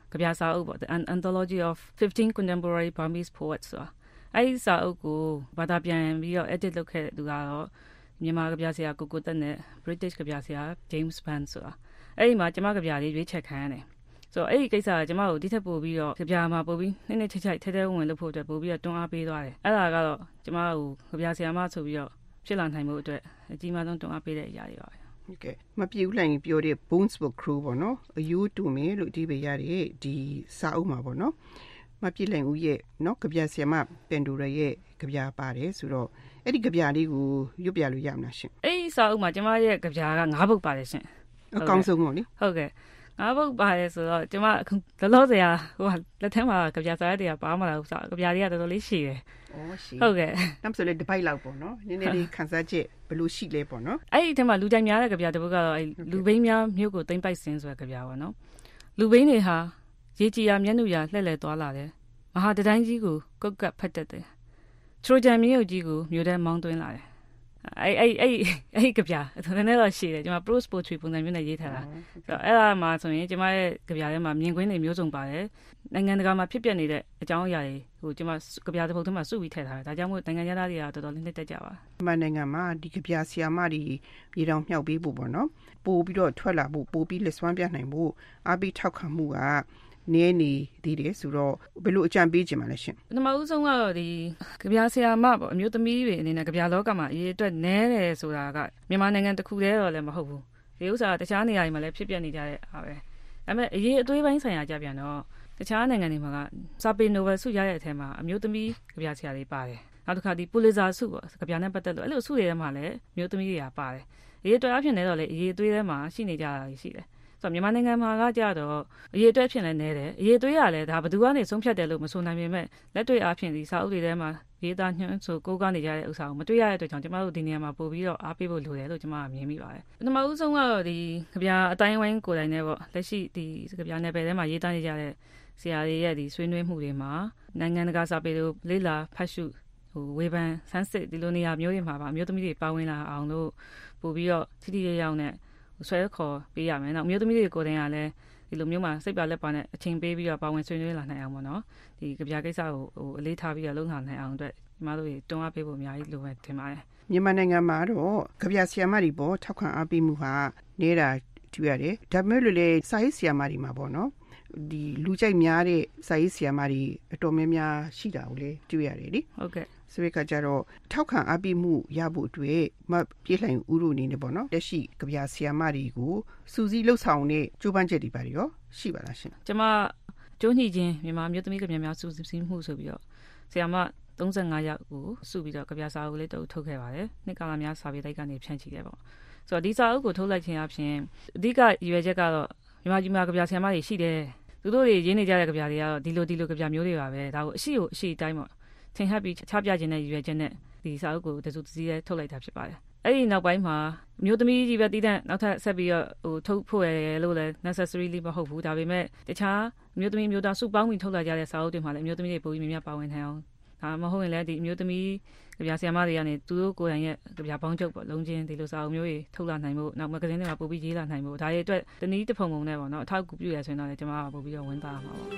ကဗျာစာအုပ်ပေါ့ An Anthology of 15 Contemporary Burmese Poets ဆိုတာအဲ့ဒီစာအုပ်ကိုဘာသာပြန်ပြီးတော့ edit လုပ်ခဲ့တဲ့သူကတော့မြန်မာကဗျာဆရာကိုတက်နဲ့ British ကဗျာဆရာ James Band ဆိုတာအဲ့ဒီမှာကျမကဗျာလေးရွေးချက်ခံရတယ်ဆိုတော့အဲ့ဒီကိစ္စကကျမကိုဒီထက်ပိုပြီးတော့ကဗျာမှာပိုပြီးနည်းနည်းချိတ်ချိတ်ထဲထဲဝင်လုပ်ဖို့အတွက်ပိုပြီးတော့တွန်းအားပေးသွားတယ်အဲ့ဒါကတော့ကျမကိုကဗျာဆရာမဆိုပြီးတော့ဖြစ်လာနိုင်မှုအတွက်အကြီးမားဆုံးတွန်းအားပေးတဲ့အရာတွေပါပဲဟုတ်ကဲ့မပြူလိုက်ပြောတဲ့ Bones Book Crew ပေါ့နော်အယူတူမယ်လို့ဒီပဲရတဲ့ဒီစာအုပ်မှာပေါ့နော်မပြည့်လိုက်ဦးရဲ့နော်ကဗျာဆရာမပန်ဒူရရဲ့ကဗျာပါတယ်ဆိုတော့အဲ့ဒီကဗျာလေးကိုရွတ်ပြလို့ရမလားရှင်အဲ့ဒီစာအုပ်မှာကျမရဲ့ကဗျာက9ပုဒ်ပါတယ်ရှင်အကောင်းဆုံးပေါ့လေဟုတ်ကဲ့9ပုဒ်ပါတယ်ဆိုတော့ကျမလောလောဆယ်ဟိုလက်ထဲမှာကဗျာစာရက်တွေကပါမလာဘူးစာကဗျာတွေကတော်တော်လေးရှည်တယ်ဟုတ်ကဲ့နောက်ဆိုလေဒီဘိုက်လောက်ပေါ့နော်နည်းနည်းလေးခန်းစားချက်ဘယ်လိုရှိလဲပေါ့နော်အဲ့ဒီထဲမှာလူတိုင်များတဲ့ကဗျာတစ်ပုဒ်ကတော့အဲ့လူဘိန်းများမြို့ကိုသိမ့်ပိုက်စင်းဆိုတဲ့ကဗျာပေါ့နော်လူဘိန်းတွေဟာရေကြီးရမျက်နှာရလှည့်လည်သွားလာတယ်မဟာတတိုင်းကြီးကိုကုတ်ကပ်ဖတ်တတ်တယ်ထရိုဂျန်မြို့ကြီးကိုမြို့ထဲမောင်းသွင်းလာတယ်အဲ့ကဗျာနည်းနည်းတော့ရှည်တယ်ကျွန်မ prose poetry ပုံစံမျိုးနဲ့ရေးထားတာဆိုတော့အဲ့ဒါမှဆိုရင်ကျွန်မရဲ့ကဗျာထဲမှာမြင်ကွင်းတွေမျိုးစုံပါတယ်နိုင်ငံတကာမှာဖြစ်ပျက်နေတဲ့အကြောင်းအရာတွေဟိုကျွန်မကဗျာတစ်ပုဒ်ထဲမှာစုပြီးထည့်ထားတယ်ဒါကြောင့်မို့နိုင်ငံသားတွေကတော်တော်လေးနှစ်သက်ကြပါမြန်မာနိုင်ငံမှာဒီကဗျာဆီယာမတွေရေတောင်မြောက်ပေးဖို့ပေါ့နော်ပို့ပြီးတော့ထွက်လာဖို့ပို့ပြီးလက်စွမ်းပြနိုင်ဖို့အားပေးထောက်ခံမှုကနည်းနေသေးတယ်ဆိုတော့ဘယ်လိုအကြံပေးချင်ပါလဲရှင်ပထမဦးဆုံးကတော့ဒီကဗျာဆရာမပေါ့အမျိုးသမီးတွေအနေနဲ့ကဗျာလောကမှာအရေးအတွက်နည်းတယ်ဆိုတာကမြန်မာနိုင်ငံတစ်ခုတည်းတော့လည်းမဟုတ်ဘူးဒီဥစ္စာတခြားနေရာတွေမှာလည်းဖြစ်ပျက်နေကြတဲ့အားပဲဒါပေမဲ့အရေးအသွေးပိုင်းဆိုင်ရာကြပြန်တော့တခြားနိုင်ငံတွေမှာကစာပေနိုဘယ်ဆုရတဲ့အထက်မှာအမျိုးသမီးကဗျာဆရာတွေပါတယ်နောက်တစ်ခါဒီပူလစ်ဇာဆုပေါ့ကဗျာနဲ့ပတ်သက်လို့အဲ့လိုဆုတွေထဲမှာလည်းအမျိုးသမီးတွေကပါတယ်အရေးအတွက်အဖြစ်နေတော့လေအရေးအသွေးထဲမှာရှိနေကြတာရှိတယ်ဆိုတော့မြန်မာနိုင်ငံမှာကကြတော့အရေးအတွက်ဖြစ်နေနေတယ်အရေးသွေးရလဲဒါဘယ်သူကနေဆုံးဖြတ်တယ်လို့မဆိုနိုင်ပေမဲ့လက်တွေ့အားဖြင့်ဒီစာအုပ်တွေထဲမှာရေးသားညွှန်းဆိုကိုးကားနေကြတဲ့ဥစ္စာကိုမတွေ့ရတဲ့အတွက်ကြောင့်ကျမတို့ဒီနေရာမှာပို့ပြီးတော့အားပေးဖို့လိုတယ်လို့ကျမကမြင်မိပါတယ်ပထမဦးဆုံးကတော့ဒီကဗျာအတိုင်းဝိုင်းကိုယ်တိုင်နဲ့ပေါ့လက်ရှိဒီကဗျာနယ်ပယ်ထဲမှာရေးသားနေကြတဲ့ဆရာတွေရဲ့ဒီဆွေးနွေးမှုတွေမှာနိုင်ငံတကာစာပေတို့လေးလာဖတ်ရှုဟိုဝေဖန်ဆန်းစစ်ဒီလိုနေရာမျိုးတွေမှာပါအမျိုးသမီးတွေပါဝင်လာအောင်လို့ပို့ပြီးတော့ထိထိရောက်နဲ့ဆွဲခေါ်ပေးရမယ်။နောက်မျိုးသမီးတွေကိုယ်တိုင်ကလည်းဒီလိုမျိုးမှာစိတ်ပါလက်ပါနဲ့အချိန်ပေးပြီးတော့ပါဝင်ဆွေးနွေးလာနိုင်အောင်ပေါ့နော်။ဒီကြပြကိစ္စကိုအလေးထားပြီးတော့လုပ်နိုင်အောင်အတွက်ညီမတို့တွေတွန်းအားပေးဖို့အများကြီးလိုပဲထင်ပါတယ်။မြန်မာနိုင်ငံမှာတော့ကြပြဆရာမတွေပေါ်ထောက်ခံအားပေးမှုဟာနေတာတွေ့ရတယ်။ဒါပေမဲ့လည်းစာရေးဆရာမတွေမှာပေါ့နော်။ဒီလူကြိုက်များတဲ့စာရေးဆရာမတွေအတော်များများရှိတာကိုလည်းတွေ့ရတယ်လေ။ဟုတ်ကဲ့ဆိုရကကြတော့ထောက်ခံအားပေးမှုရဖို့အတွက်မပြေးလှိုင်ဦးတို့အနေနဲ့ပေါ့နော်လက်ရှိကြပြဆရာမတွေကိုစူးစီးလှုပ်ဆောင်တဲ့ကြိုးပမ်းချက်တွေပါရောရှိပါလားရှင်ကျွန်မကျိုးညှိချင်းမြန်မာမျိုးသမီးကဗျာများစူးစီးမှုဆိုပြီးတော့ဆရာမ35ယောက်ကိုစုပြီးတော့ကြပြစာအုပ်လေးထုတ်ခဲ့ပါတယ်နှစ်ကာလများစာပေတိုက်ကနေဖြန့်ချိတယ်ပေါ့ဆိုတော့ဒီစာအုပ်ကိုထုတ်လိုက်ခြင်းအပြင်အဓိကရည်ရွယ်ချက်ကတော့မြန်မာကြီးမှာကြပြဆရာမတွေရှိတယ်သူတို့တွေရင်းနေကြတဲ့ကြပြတွေကတော့ဒီလိုကြပြမျိုးတွေပါပဲဒါကိုအရှိတိုင်းပေါ့ထင်ဟပ်ပြီးချပြခြင်းနဲ့ရည်ရွယ်ချက်နဲ့ဒီစာအုပ်ကိုတစုတစည်းနဲ့ထုတ်လိုက်တာဖြစ်ပါတယ်။အဲ့ဒီနောက်ပိုင်းမှာမျိုးသမီးကြီးပဲတည်တဲ့နောက်ထပ်ဆက်ပြီးတော့ထုတ်ဖို့ရလို့လည်း necessarily မဟုတ်ဘူးဒါပေမဲ့တခြားမျိုးသမီးမျိုးသားစုပေါင်းပြီးထုတ်လာကြတဲ့စာအုပ်တွေမှာလည်းမျိုးသမီးတွေပုံပြီးများပါဝင်နိုင်အောင်ဒါမဟုတ်ရင်လည်းဒီမျိုးသမီးကြပြဆရာမတွေကနေသူတို့ကိုယ်တိုင်ရဲ့ကြပြပေါင်းချုပ်ပေါ့လုံးချင်းဒီလိုစာအုပ်မျိုးတွေထုတ်လာနိုင်ဖို့နောက်မဂ္ဂဇင်းတွေမှာပို့ပြီးရေးလာနိုင်ဖို့ဒါတွေအတွက်တနည်းတစ်ဖုံဖုံနဲ့ပေါ့နော်အထောက်အကူပြုရဆိုရင်တော့လည်းကျွန်မကပို့ပြီးတော့ဝန်သားမှာပေါ့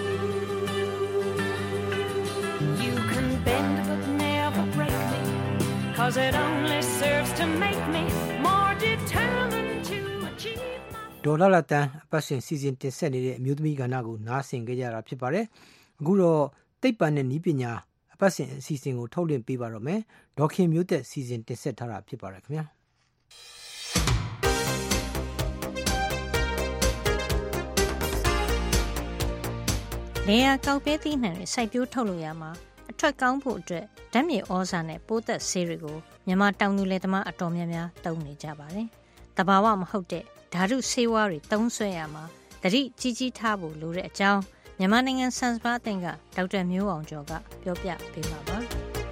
You can bend but never break me cause it only serves to make me more determined to achieve ဒေါ်လာလတန်အပတ်စဉ်စီစဉ်တင်ဆက်နေတဲ့အမျိုးသမီးကဏ္ဍကိုနားဆင်ကြရတာဖြစ်ပါတယ်အခုတော့သိပ္ပံနဲ့နည်းပညာအပတ်စဉ်အစီအစဉ်ကိုထုတ်လွှင့်ပေးပါတော့မယ်ဒေါခင်မျိုးသက်စီစဉ်တင်ဆက်ထားတာဖြစ်ပါတယ်ခင်ဗျာနေရာကောက်ပဲသီးနှံတွေစိုက်ပျိုးထုတ်လို့ရမှာအထွက်ကောင်းဖို့အတွက်ဓာတ်မြေဩဇာနဲ့ပိုးသက်ဆေးတွေကိုမြန်မာတောင်သူလယ်သမားအတော်များများသုံးနေကြပါတယ်။တဘာဝမဟုတ်တဲ့ဓာတုဆေးဝါးတွေသုံးစွဲရမှာသတိကြီးကြီးထားဖို့လိုတဲ့အကြောင်းမြန်မာနိုင်ငံဆန်စပါးအသင်းကဒေါက်တာမျိုးအောင်ကျော်ကပြောပြပေးပါပါ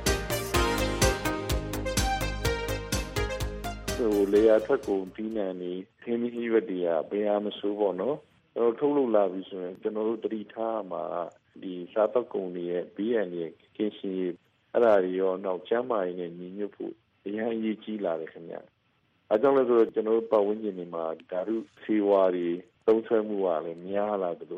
။လေယာထွက်ကုန်သီးနှံတွေခင်းပြီးရွက်တွေကဘယ်ဟာမဆိုးပေါ့နော်။ထုတ်လို့လာပြီဆိုရင်ကျွန်တော်တို့တတိထားမှာဒီစားတောက်ကုန်တွေရဲ့ BN ရဲ့ကင်းရှင်းအဲ့ဒါတွေရောနောက်ကျန်းမာရေးနဲ့ညီညွတ်ဖို့အရင်အရေးကြီးလာတယ်ခင်ဗျ။အဲကြောင့်လည်းဆိုတော့ကျွန်တော်တို့ပတ်ဝန်းကျင်တွေမှာဓာတုဆေးဝါးတွေသုံးစွဲမှုကလည်းများလာသလို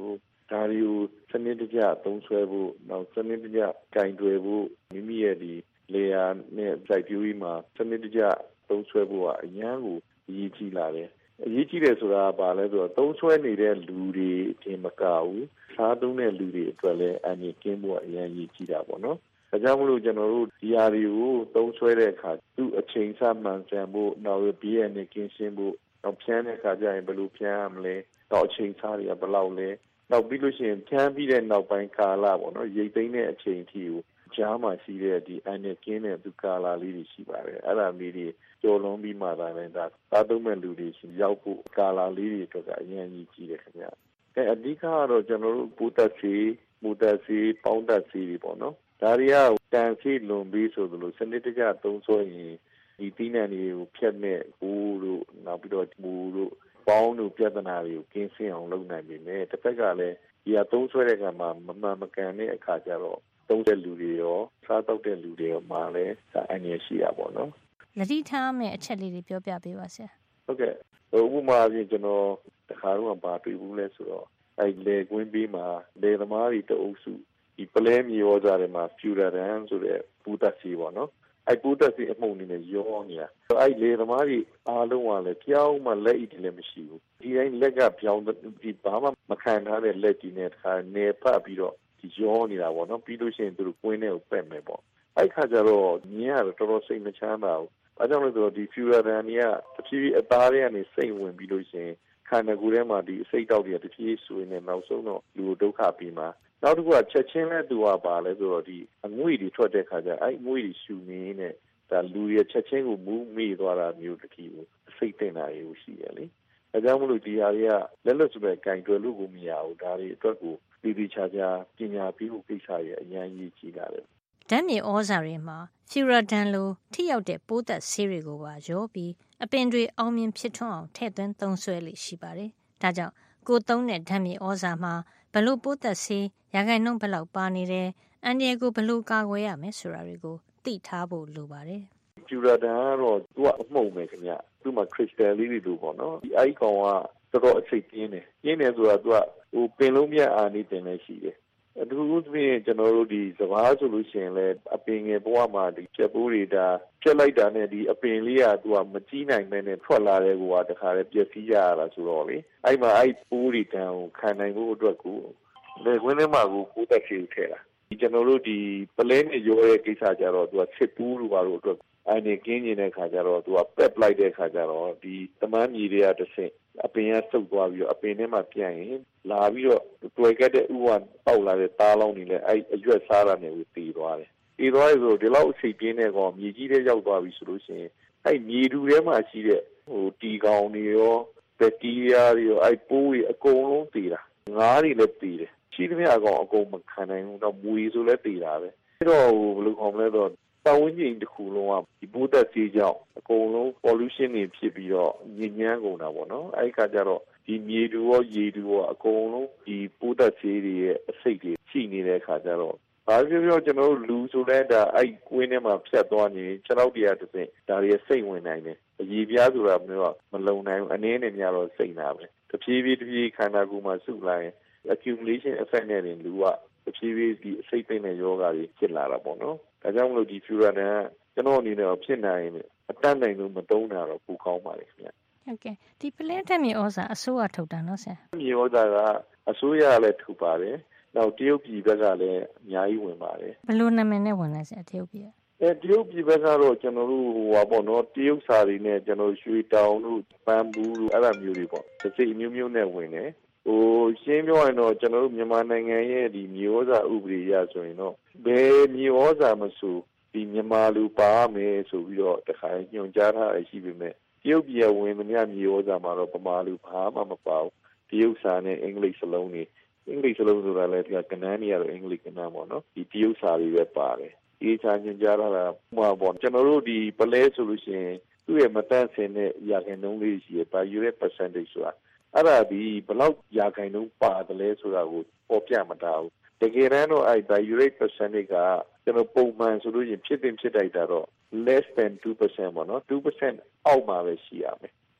ဒါတွေကိုစနစ်တကျသုံးစွဲဖို့နောက်စနစ်တကျကင်တွယ်ဖို့မိမိရဲ့ဒီလေယာနဲ့စိုက်ပျိုးရေးမှာစနစ်တကျသုံးစွဲဖို့ကအရန်ကိုအရေးကြီးလာတယ်အရေးကြီးတယ်ဆိုတာကဘာလဲဆိုတော့သုံးစွဲနေတဲ့လူတွေအပြင်မကဘူးစားသုံးတဲ့လူတွေအတွက်လည်းအန္တရာယ်ကင်းဖို့အရန်အရေးကြီးတာပေါ့နော်ဒါကြောင့်မလို့ကျွန်တော်တို့ဒီဟာတွေကိုသုံးစွဲတဲ့အခါသူ့အချိန်စမှန်ကန်ဖို့နောက်ဘေးရန်နဲ့ကင်းရှင်းဖို့နောက်ဖြန်းတဲ့အခါကျရင်ဘယ်လိုဖြန်းရမလဲနောက်အချိန်စားတွေကဘယ်လောက်လဲနောက်ပြီးလို့ရှိရင်ဖြန်းပြီးတဲ့နောက်ပိုင်းကာလပေါ့နော်ရိတ်သိမ်းတဲ့အချိန်အထိကိုကြားမှာရှိတဲ့ဒီအန်နဲ့ကင်းတဲ့သူကာလာလေးတွေရှိပါတယ်အဲ့ဒါမျိုးတွေကျော်လွန်ပြီးမှသာလည်းဒါသားသုံးမဲ့လူတွေရောက်ဖို့ကာလာလေးတွေအတွက်ကအရင်ကြီးကြည့်တယ်ခင်ဗျအဓိကကတော့ကျွန်တော်တို့ပိုးသက်စီမူသက်စီပေါင်းသက်စီတွေပေါ့နော်ဒါတွေကတန်စီလွန်ပြီးဆိုသလိုစနစ်တကျသုံးစွဲရင်ဒီသီးနှံတွေကိုဖြတ်မဲ့ဟိုးတို့နောက်ပြီးတော့မူတို့ပေါင်းတို့ပြဿနာတွေကိုကင်းရှင်းအောင်လုပ်နိုင်ပြီနဲ့တစ်ဖက်ကလည်းဒီဟာသုံးစွဲတဲ့ကံမှာမမှန်မကန်တဲ့အခါကျတော့သုံးတဲ့လူတွေရောစားတော့တဲ့လူတွေရောမှာလည်းအန္တရာယ်ရှိတာပေါ့နော်လက်တိထားမယ့်အချက်လေးတွေပြောပြပေးပါဆရာဟုတ်ကဲ့ဥပမာအပြင်ကျွန်တော်တခါတော့ဘာတွေ့ဘူးလဲဆိုတော့လေကွင်းပေးမှာလေသမားတွေတအုပ်စုဒီပလဲမြေရောစားတွေမှာဖျူရာဒန်ဆိုတဲ့ပူသက်စီပေါ့နော်ပူသက်စီအမှုန်နေနဲ့ရောနေတာလေသမားတွေအားလုံးကလည်းပြောင်းမှလက်ဣတယ်လည်းမရှိဘူးဒီတိုင်းလက်ကပြောင်းဒီဘာမှမခံထားတဲ့လက်ကြီးနဲ့တခါနေဖတ်ပြီးတော့ဒီရောနေတာပေါ့နော်ပြီးလို့ရှိရင်သူတို့ကွင်းထဲကိုပက်မယ်ပေါ့ခါကျတော့မြင်ရတော့တော်တော်စိတ်မချမ်းသာဘူးဘာကြောင့်လဲဆိုတော့ဒီဖျူရာဒန်တွေကတဖြည်းဖြည်းအသားတွေကနေစိတ်ဝင်ပြီးလို့ရှိရင်ခန္ဓာကိုယ်ထဲမှာဒီအစိတ်တောက်တွေကတဖြည်းဖြည်းဆွေးနေနောက်ဆုံးတော့လူဒုက္ခပြီးမှာနောက်တစ်ခုကချက်ချင်းလဲသူကပါလဲဆိုတော့ဒီအငွေ့တွေထွက်တဲ့ခါကျအငွေ့တွေရှူနေနဲ့ဒါလူရဲ့ချက်ချင်းကိုမူးမိသွားတာမျိုးတစ်ခုကိုစိတ်တင်တာရရှိရလေဒါကြောင့်မလို့ဒီဟာတွေကလက်လွတ်စပယ်ကင်တွယ်လို့ကိုမရဘူးဒါတွေအတွက်ကိုဒီချာချာပညာပြီးဖို့ကိစ္စရဲ့အရင်ကြီးကြီးလာတယ်ဓာတ်မြေဩဇာတွေမှာဖျူရာဒန်လိုထိရောက်တဲ့ပိုးသက်ဆေးတွေကိုပါရောပြီးအပင်တွေအောင်မြင်ဖြစ်ထွန်းအောင်ထည့်သွင်းသုံးစွဲလို့ရှိပါတယ်ဒါကြောင့်ကိုသုံးတဲ့ဓာတ်မြေဩဇာမှာဘလို့ပိုးသက်ဆေးရာခိုင်နှုန်းဘယ်လောက်ပါနေတယ်အန်ဒီကိုဘလို့ကာကွယ်ရမယ်ဆိုတာတွေကိုသိထားဖို့လိုပါတယ်ဖျူရာဒန်ကတော့သူကအမှုန်ပဲခင်ဗျသူ့မှာခရစ်စတယ်လေးတွေလို့ပေါ့နော်ဒီကောင်ကတော်တော်အစိတ်ပြင်းတယ်ဆိုတာသူကဟိုပင်လုံးမြတ်အာနေတင်လည်းရှိတယ်အထူးသဖြင့်ကျွန်တော်တို့ဒီစဘာဆိုလို့ရှိရင်လည်းအပင်ငယ်ဘဝမှာဒီချက်ပိုးတွေဒါဖြတ်လိုက်တာနဲ့ဒီအပင်လေးကသူကမကြီးနိုင်မဲနဲ့ထွက်လာတဲ့ကွာတခါလေပြည့်စည်ရတာဆိုတော့လေအဲ့မှာအဲ့ပိုးတွေတန်းကိုခံနိုင်ဖို့အတွက်ကိုလေခွင်းထဲမှာကိုပိုးတက်ရှိထည့်တာဒီကျွန်တော်တို့ဒီပလဲနဲ့ရောတဲ့ကိစ္စကြတော့သူကစစ်ပူးလိုပါလို့အတွက်အဲ့ဒီကင်းနေတဲ့ခါကျတော့သူကပက်ပလိုက်တဲ့ခါကျတော့ဒီတမန်းမြေတွေကတစ်ဆင့်အပင်ကစုပ်သွားပြီးတော့အပင်ထဲမှာပြန်ရင်လာပြီးတော့တွေ့ခဲ့တဲ့ဥပမာပေါက်လာတဲ့သားလောင်းတွေလည်းအဲ့အရွက်စားတာနဲ့ကိုတည်သွားတယ်။တည်သွားရဆိုဒီလောက်အစိပ်ပြင်းတဲ့ကောင်မြေကြီးထဲရောက်သွားပြီဆိုလို့ရှိရင်အဲ့မြေတူထဲမှာရှိတဲ့တီကောင်တွေရောဘက်တီးရီးယားတွေရောအဲ့ပိုးတွေအကုန်လုံးတည်တာငါးတွေလည်းတည်တယ်ရှိသမျှအကောင်အကုန်မခံနိုင်ဘူးတော့မွေဆိုလည်းတည်တာပဲအဲ့တော့ဘယ်လိုခေါ်မလဲတော့ပတ်ဝန်းကျင်တစ်ခုလုံးကဒီပိုးသက်ဆေးကြောင့်အကုန်လုံး pollution တွေဖြစ်ပြီးတော့ညဉ့်ညမ်းကုန်တာပေါ့နော်အဲ့ခါကျတော့ဒီမြေတူရောရေတူရောအကုန်လုံးဒီပိုးသက်ဆေးတွေရဲ့အစိတ်တွေရှိနေတဲ့ခါကျတော့ဘာပြောပြောကျွန်တော်တို့လူဆိုလဲဒါအဲ့ကွင်းထဲမှာဖြတ်သွားနေခြေထောက်တရားတစ်စင်ဒါတွေစိတ်ဝင်နိုင်တယ်အရေပြားဆိုတာမျိုးကမလုံနိုင်ဘူးအနည်းနဲ့များတော့စိတ်နာပဲတဖြည်းဖြည်းခန္ဓာကိုယ်မှာစုလိုက်ရင် accumulation effect နဲ့လူကတဖြည်းဖြည်းဒီအစိတ်သိမ့်တဲ့ယောဂါတွေဖြစ်လာတာပေါ့နော်ဒါကြောင့်မလို့ဒီဖျူရာဒန်ကကျွန်တော်အနေနဲ့ဖြစ်နိုင်ရင်အတတ်နိုင်လို့မတုံးတာတော့ပိုကောင်းပါလေခင်ဗျဟုတ်ကဲ့ဒီပလဲတက်မြေဩဇာအစိုးရထုတ်တာနော်ဆရာမြေဩဇာကအစိုးရလည်းထုတ်ပါတယ်နောက်တရုတ်ပြည်ဘက်ကလည်းအများကြီးဝင်ပါတယ်ဘယ်လိုနာမည်နဲ့ဝင်လဲဆရာတရုတ်ပြည်တရုတ်ပြည်ဘက်ကတော့ကျွန်တော်တို့ပေါ့နော်တရုတ်စာတွေနဲ့ကျွန်တော်ရွှေတောင်တို့ပန်းဘူးတို့အဲ့လိုမျိုးတွေပေါ့တစ်စိတ်မျိုးမျိုးနဲ့ဝင်တယ်ရှင်းပြောရင်တော့ကျွန်တော်တို့မြန်မာနိုင်ငံရဲ့ဒီမြေဩဇာဥပဒေအရဆိုရင်တော့ဘယ်မြေဩဇာမဆိုဒီမြန်မာလူပါမယ်ဆိုပြီးတော့တခါညွှန်ကြားထားရရှိပေမဲ့တရုတ်ပြည်ဝင်သမျှမြေဩဇာမှာတော့ဗမာလူဘာမှမပါဘူးတရုတ်စာနဲ့အင်္ဂလိပ်စလုံးတွေအင်္ဂလိပ်စလုံးဆိုတာလည်းကနန်းတွေကတော့အင်္ဂလိပ်ကနန်းပေါ့နော်ဒီတရုတ်စာတွေပဲပါတယ်ဒီချာညွှန်ကြားထားတာပေါ့ကျွန်တော်တို့ဒီပလဲဆိုလို့ရှိရင်သူ့ရဲ့မတန့်စင်တဲ့ရာခိုင်နှုန်းလေးရှိရဲ့ value percentage ဆိုတာအဲ့ဒါဒီဘယ်လောက်ရာခိုင်နှုန်းပါတယ်လဲဆိုတာကိုပေါ်ပြမတာဘူးတကယ်တမ်းတော့အဲ့ value percentage ကကျွန်တော်ပုံမှန်ဆိုလို့ရင်ဖြစ်တိုက်တာတော့ less than 2% ပေါ့နော် 2% အောက်မှာပဲရှိရမယ်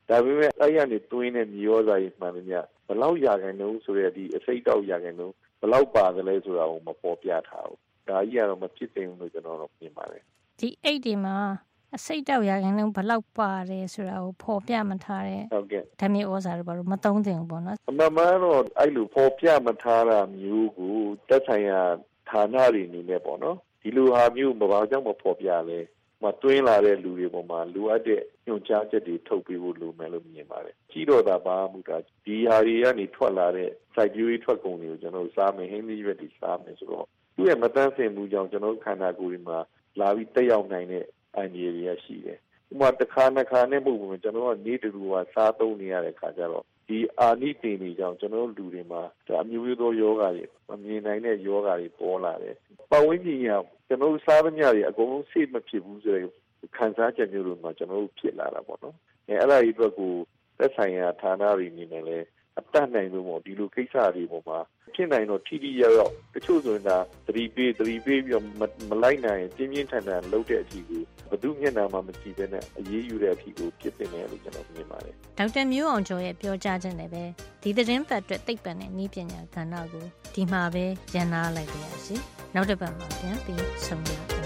ဒါပေမဲ့အဲ့ရနေတွင်းတဲ့မြေဩဇာကြီးမှန်တယ်များဘလောက်ရာခိုင်နှုန်းဆိုတဲ့ဒီအစိတ်တောက်ရာခိုင်နှုန်းဘလောက်ပါတယ်လဲဆိုတာကိုမပေါ်ပြထားဘူးဒါကြီးကတော့မဖြစ်သင့်ဘူးလို့ကျွန်တော်တို့မြင်ပါတယ်ဒီအိတ်ဒီမှာအစိတ်တောက်ရာခိုင်နှုန်းဘလောက်ပါတယ်ဆိုတာကိုဖော်ပြမထားတဲ့ဟုတ်ကဲ့ဓာတ်မြေဩဇာတွေဘာလို့မသုံးသင့်ဘူးပေါ့နော်အမှန်မှန်တော့အဲ့လိုဖော်ပြမထားတာမျိုးကိုတက်ဆိုင်ရာဌာနတွေအနေနဲ့ပေါ့နော်ဒီလိုဟာမျိုးဘာကြောင့်မဖော်ပြလဲတွင်းလာတဲ့လူတွေပေါ်မှာလိုအပ်တဲ့ညွှန်ကြားချက်တွေထုတ်ပေးဖို့လိုမယ်လို့မြင်ပါတယ်။ကြီးတော့တာပါမှုတာဒီဟာတွေကနေထွက်လာတဲ့စိုက်ပျိုးရေးထွက်ကုန်တွေကိုကျွန်တော်စားမယ်ဟင်းသီးရွက်တွေစားမယ်ဆိုတော့သူ့ရဲ့မတန်းစင်မှုကြောင့်ကျွန်တော်ခန္ဓာကိုယ်တွေမှာလာပြီးတက်ရောက်နိုင်တဲ့အန္တရာယ်တွေရှိတယ်။ဥပမာတစ်ခါနှစ်ခါနဲ့မဟုတ်ဘူးကျွန်တော်ကနေတူတူကစားသုံးနေရတဲ့ခါကျတော့ဒီအာနိသင်တွေကြောင့်ကျွန်တော်လူတွေမှာအမျိုးမျိုးသောယောဂတွေမမြင်နိုင်တဲ့ယောဂတွေပေါ်လာတယ်။ပတ်ဝန်းကျင်ကကျွန်တော်စားသမျှတွေအကုန်လုံးစိတ်မဖြစ်ဘူးဆိုတဲ့ခံစားချက်မျိုးတွေမှာကျွန်တော်ဖြစ်လာတာပေါ့နော်။အဲ့ဒါကြီးအတွက်ကိုသက်ဆိုင်ရာဌာနတွေနေနဲ့လဲအတတ်နိုင်လို့ပေါ့ဒီလိုကိစ္စတွေပေါ်မှာဖြစ်နိုင်တော့ထိထိရောက်တချို့ဆိုရင်ဒါသတိပေးပြီးမလိုက်နိုင်ပြင်းပြင်းထန်ထန်လုပ်တဲ့အထိကိုဘယ်သူမျက်နှာမှမကြည့်ဘဲနဲ့အရေးယူတဲ့အထိကိုဖြစ်နေတယ်လို့ကျွန်တော်မြင်ပါတယ်ဒေါက်တာမျိုးအောင်ကျော်ရဲ့ပြောကြားချက်နဲ့ပဲဒီသတင်းပတ်အတွက်သိပ္ပံနဲ့နည်းပညာကဏ္ဍကိုဒီမှာပဲရန်နာလိုက်ပါရစေနောက်တစ်ပတ်မှာပြန်ပြီးဆုံရအောင်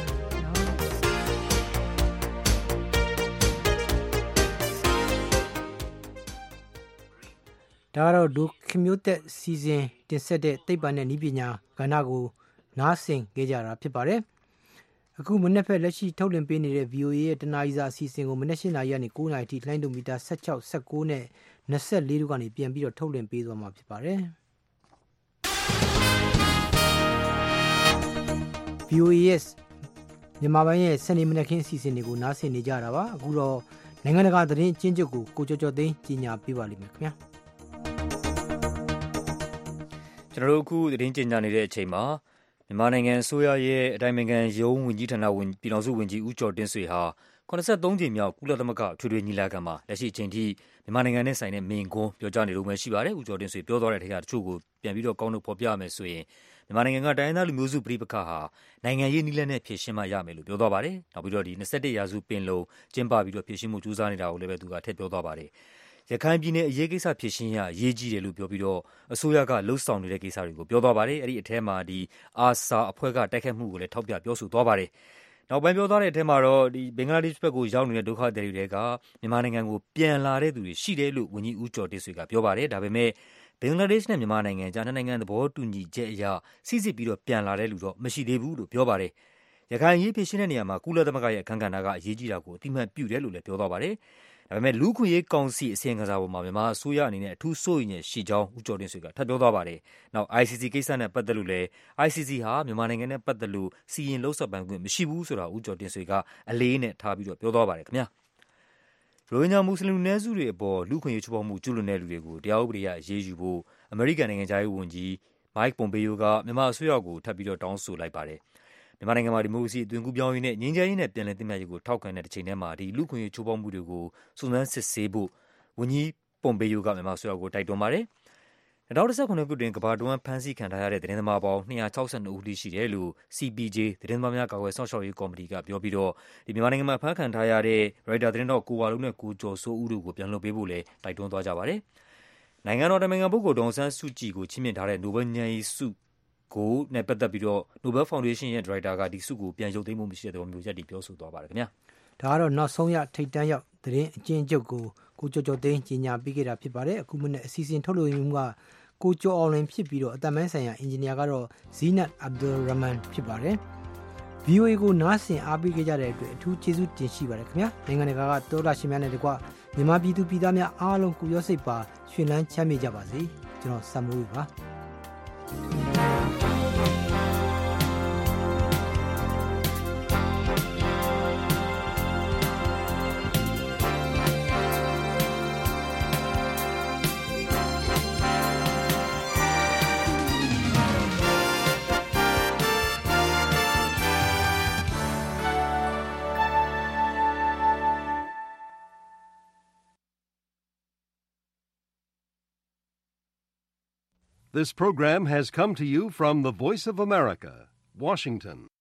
ဒါကတော့ဒုခမျိုးသက်စီစဉ်တင်ဆက်တဲ့သိပ္ပံနဲ့နည်းပညာကဏ္ဍကိုနားဆင်ကြကြတာဖြစ်ပါတယ်။အခုမနေ့ဖက်လက်ရှိထုတ်လွှင့်ပေးနေတဲ့ VOA ရဲ့တနားရီစာအစီအစဉ်ကိုမနေ့၈နာရီကနေ9နာရီထိလိုင်းဒိုမီတာ16 19နဲ့24တို့ကနေပြန်ပြီးတော့ထုတ်လွှင့်ပေးသွားမှာဖြစ်ပါတယ်။ VOA ရဲ့မြန်မာပိုင်းရဲ့စနေမနက်ခင်းအစီအစဉ်တွေကိုနားဆင်နေကြတာပါ။အခုတော့နိုင်ငံတကာသတင်းအကျဉ်းချုပ်ကိုကိုကျော်ကျော်သိန်းကြီးညာပေးပါလိမ့်မယ်ခင်ဗျာ။ကျွန်တော်တို့အခုသတင်းကြေညာနေတဲ့အချိန်မှာမြန်မာနိုင်ငံအစိုးရရဲ့အတိုင်ပင်ခံရုံးဝန်ကြီးဌာနပြည်ထောင်စုဝန်ကြီးဦးကျော်တင့်ဆွေဟာ83ကြိမ်မြောက်ကုလသမဂ္ဂထွေထွေညီလာခံမှာလက်ရှိအချိန်ထိမြန်မာနိုင်ငံနဲ့ဆိုင်တဲ့မိန့်ခွန်းပြောကြားနေလို့မှရှိပါတယ်ဦးကျော်တင့်ဆွေပြောသွားတဲ့အထက်တချို့ကိုပြန်ပြီးတော့ကောင်းလို့ဖော်ပြရမယ်ဆိုရင်မြန်မာနိုင်ငံကတိုင်းဒေသလူမျိုးစုပြည်ပခါဟာနိုင်ငံရေးနည်းလမ်းနဲ့ဖြည့်ရှင်းမှရမယ်လို့ပြောသွားပါတယ်နောက်ပြီးတော့ဒီ21ရာစုပင်လုံကျင်းပပြီးတော့ဖြည့်ရှင်းမှုကြိုးစားနေတာကိုလည်းပဲသူကထည့်ပြောသွားပါတယ်ရခိုင်ပြည်နယ်အရေးကိစ္စဖြည့်ရှင်းရအရေးကြီးတယ်လို့ပြောပြီးတော့အစိုးရကလှုပ်ဆောင်နေတဲ့ကိစ္စတွေကိုပြောသွားပါတယ်အဲ့ဒီအထက်မှာဒီအာဆာအဖွဲ့ကတိုက်ခတ်မှုကိုလည်းထောက်ပြပြောဆိုသွားပါတယ်နောက်ပိုင်းပြောသွားတဲ့အထက်မှာတော့ဒီဘင်္ဂလားဒေ့ရှ်ဘက်ကိုရောက်နေတဲ့ဒုက္ခသည်တွေကမြန်မာနိုင်ငံကိုပြန်လာတဲ့သူတွေရှိတယ်လို့ဝန်ကြီးဦးကျော်တင့်ဆွေကပြောပါတယ်ဒါပေမဲ့ဘင်္ဂလားဒေ့ရှ်နဲ့မြန်မာနိုင်ငံကြားနှစ်နိုင်ငံသဘောတူညီချက်အရစိစစ်ပြီးတော့ပြန်လာတဲ့လူတော့မရှိသေးဘူးလို့ပြောပါတယ်ရခိုင်ရေးဖြည့်ရှင်းတဲ့နေရာမှာကုလသမဂ္ဂရဲ့အခမ်းကဏ္ဍကအရေးကြီးတာကိုအတိအမှန်ပြုတယ်လို့လည်းပြောသွားပါတယ်ဒါပေမဲ့လူခွင့်ရေးကောင်စီအစီရင်ခံစာပေါ်မှာမြန်မာအစိုးရအနေနဲ့အထူးစိုးရိမ်နေရှိကြောင်းဦးကျော်တင့်ဆွေကထပ်ပြောသွားပါတယ်။နောက် ICC ကိစ္စနဲ့ပတ်သက်လို့လည်း ICC ဟာမြန်မာနိုင်ငံနဲ့ပတ်သက်လို့စီရင်လှုပ်ဆောင်ပိုင်ခွင့်မရှိဘူးဆိုတာဦးကျော်တင့်ဆွေကအလေးနဲ့ထားပြီးတော့ပြောသွားပါတယ်ခင်ဗျာ။ရိုဟင်ဂျာမွတ်စလင်လူနည်းစုတွေအပေါ်လူခွင့်ရေးချိုးဖောက်မှုကျူးလွန်တဲ့လူတွေကိုတရားဥပဒေအရအရေးယူဖို့အမေရိကန်နိုင်ငံသားရေးဝန်ကြီး Mike Pompeo ကမြန်မာအစိုးရကိုထပ်ပြီးတော့တောင်းဆိုလိုက်ပါတယ်မြန်မာနိုင်ငံမှာဒီမိုကရေစီအသွင်ကူးပြောင်းရေးနဲ့ငြိမ်းချမ်းရေးနဲ့ပြန်လည်သင့်မြတ်ရေးကိုထောက်ခံတဲ့တစ်ချိန်တည်းမှာဒီလူခွင့်ရေးချိုးဖောက်မှုတွေကိုစုံစမ်းစစ်ဆေးဖို့ဝန်ကြီးပွန်ပေယိုကမြန်မာအစိုးရကိုတိုက်တွန်းပါတယ်။2019ခုနှစ်တွင်ကမ္ဘာတွင်းဖမ်းဆီးခံထားရတဲ့သတင်းသမားပေါင်း262ဦးရှိတယ်လို့ CPJ သတင်းသမားများကာကွယ်စောင့်ရှောက်ရေးကော်မတီကပြောပြီးတော့ဒီမြန်မာနိုင်ငံမှာဖမ်းခံထားရတဲ့ရိုက်တာသတင်းတော့ကိုဝါလုံးနဲ့ကိုကျော်စိုးဦးတို့ကိုပြန်လွှတ်ပေးဖို့လည်းတိုက်တွန်းသွားကြပါတယ်။နိုင်ငံတော်တိုင်ပင်ခံပုဂ္ဂိုလ်ဒေါ်အောင်ဆန်းစုကြည်ကိုချီးမြှင့်ထားတဲ့နိုဘယ်ငြိမ်းချမ်းရေးဆုကိုနဲ့ပတ်သက်ပြီးတော့ Nobel Foundation ရဲ့ဒါရိုက်တာကဒီဆုကိုပြန်ရုပ်သိမ်းမှုမရှိတဲ့သဘောမျိုးရက်တီပြောဆိုသွားပါတယ်ခင်ဗျာဒါကတော့နောက်ဆုံးရထိပ်တန်းရောက်သတင်းအကျဉ်းချုပ်ကိုကျော်ကျော်သိန်းကြီးညာပေးခဲ့တာဖြစ်ပါတယ်အခုမနေ့အစီအစဉ်ထုတ်လို့ရမှုကကိုကျော်အောင်လင်းဖြစ်ပြီးတော့အတမန်ဆိုင်ရာအင်ဂျင်နီယာကတော့ Zinat Abdul Rahman ဖြစ်ပါတယ် VOA ကိုနားဆင်အားပေးခဲ့ကြတဲ့အတွက်အထူးကျေးဇူးတင်ရှိပါတယ်ခင်ဗျာနိုင်ငံတကာကတောလာရှင်များနဲ့တကွမြန်မာပြည်သူပြည်သားများအားလုံးကိုရောစိတ်ပါရွှင်လန်းချမ်းမြေ့ကြပါစေကျွန်တော်စံမိုးပါ This program has come to you from the Voice of America, Washington.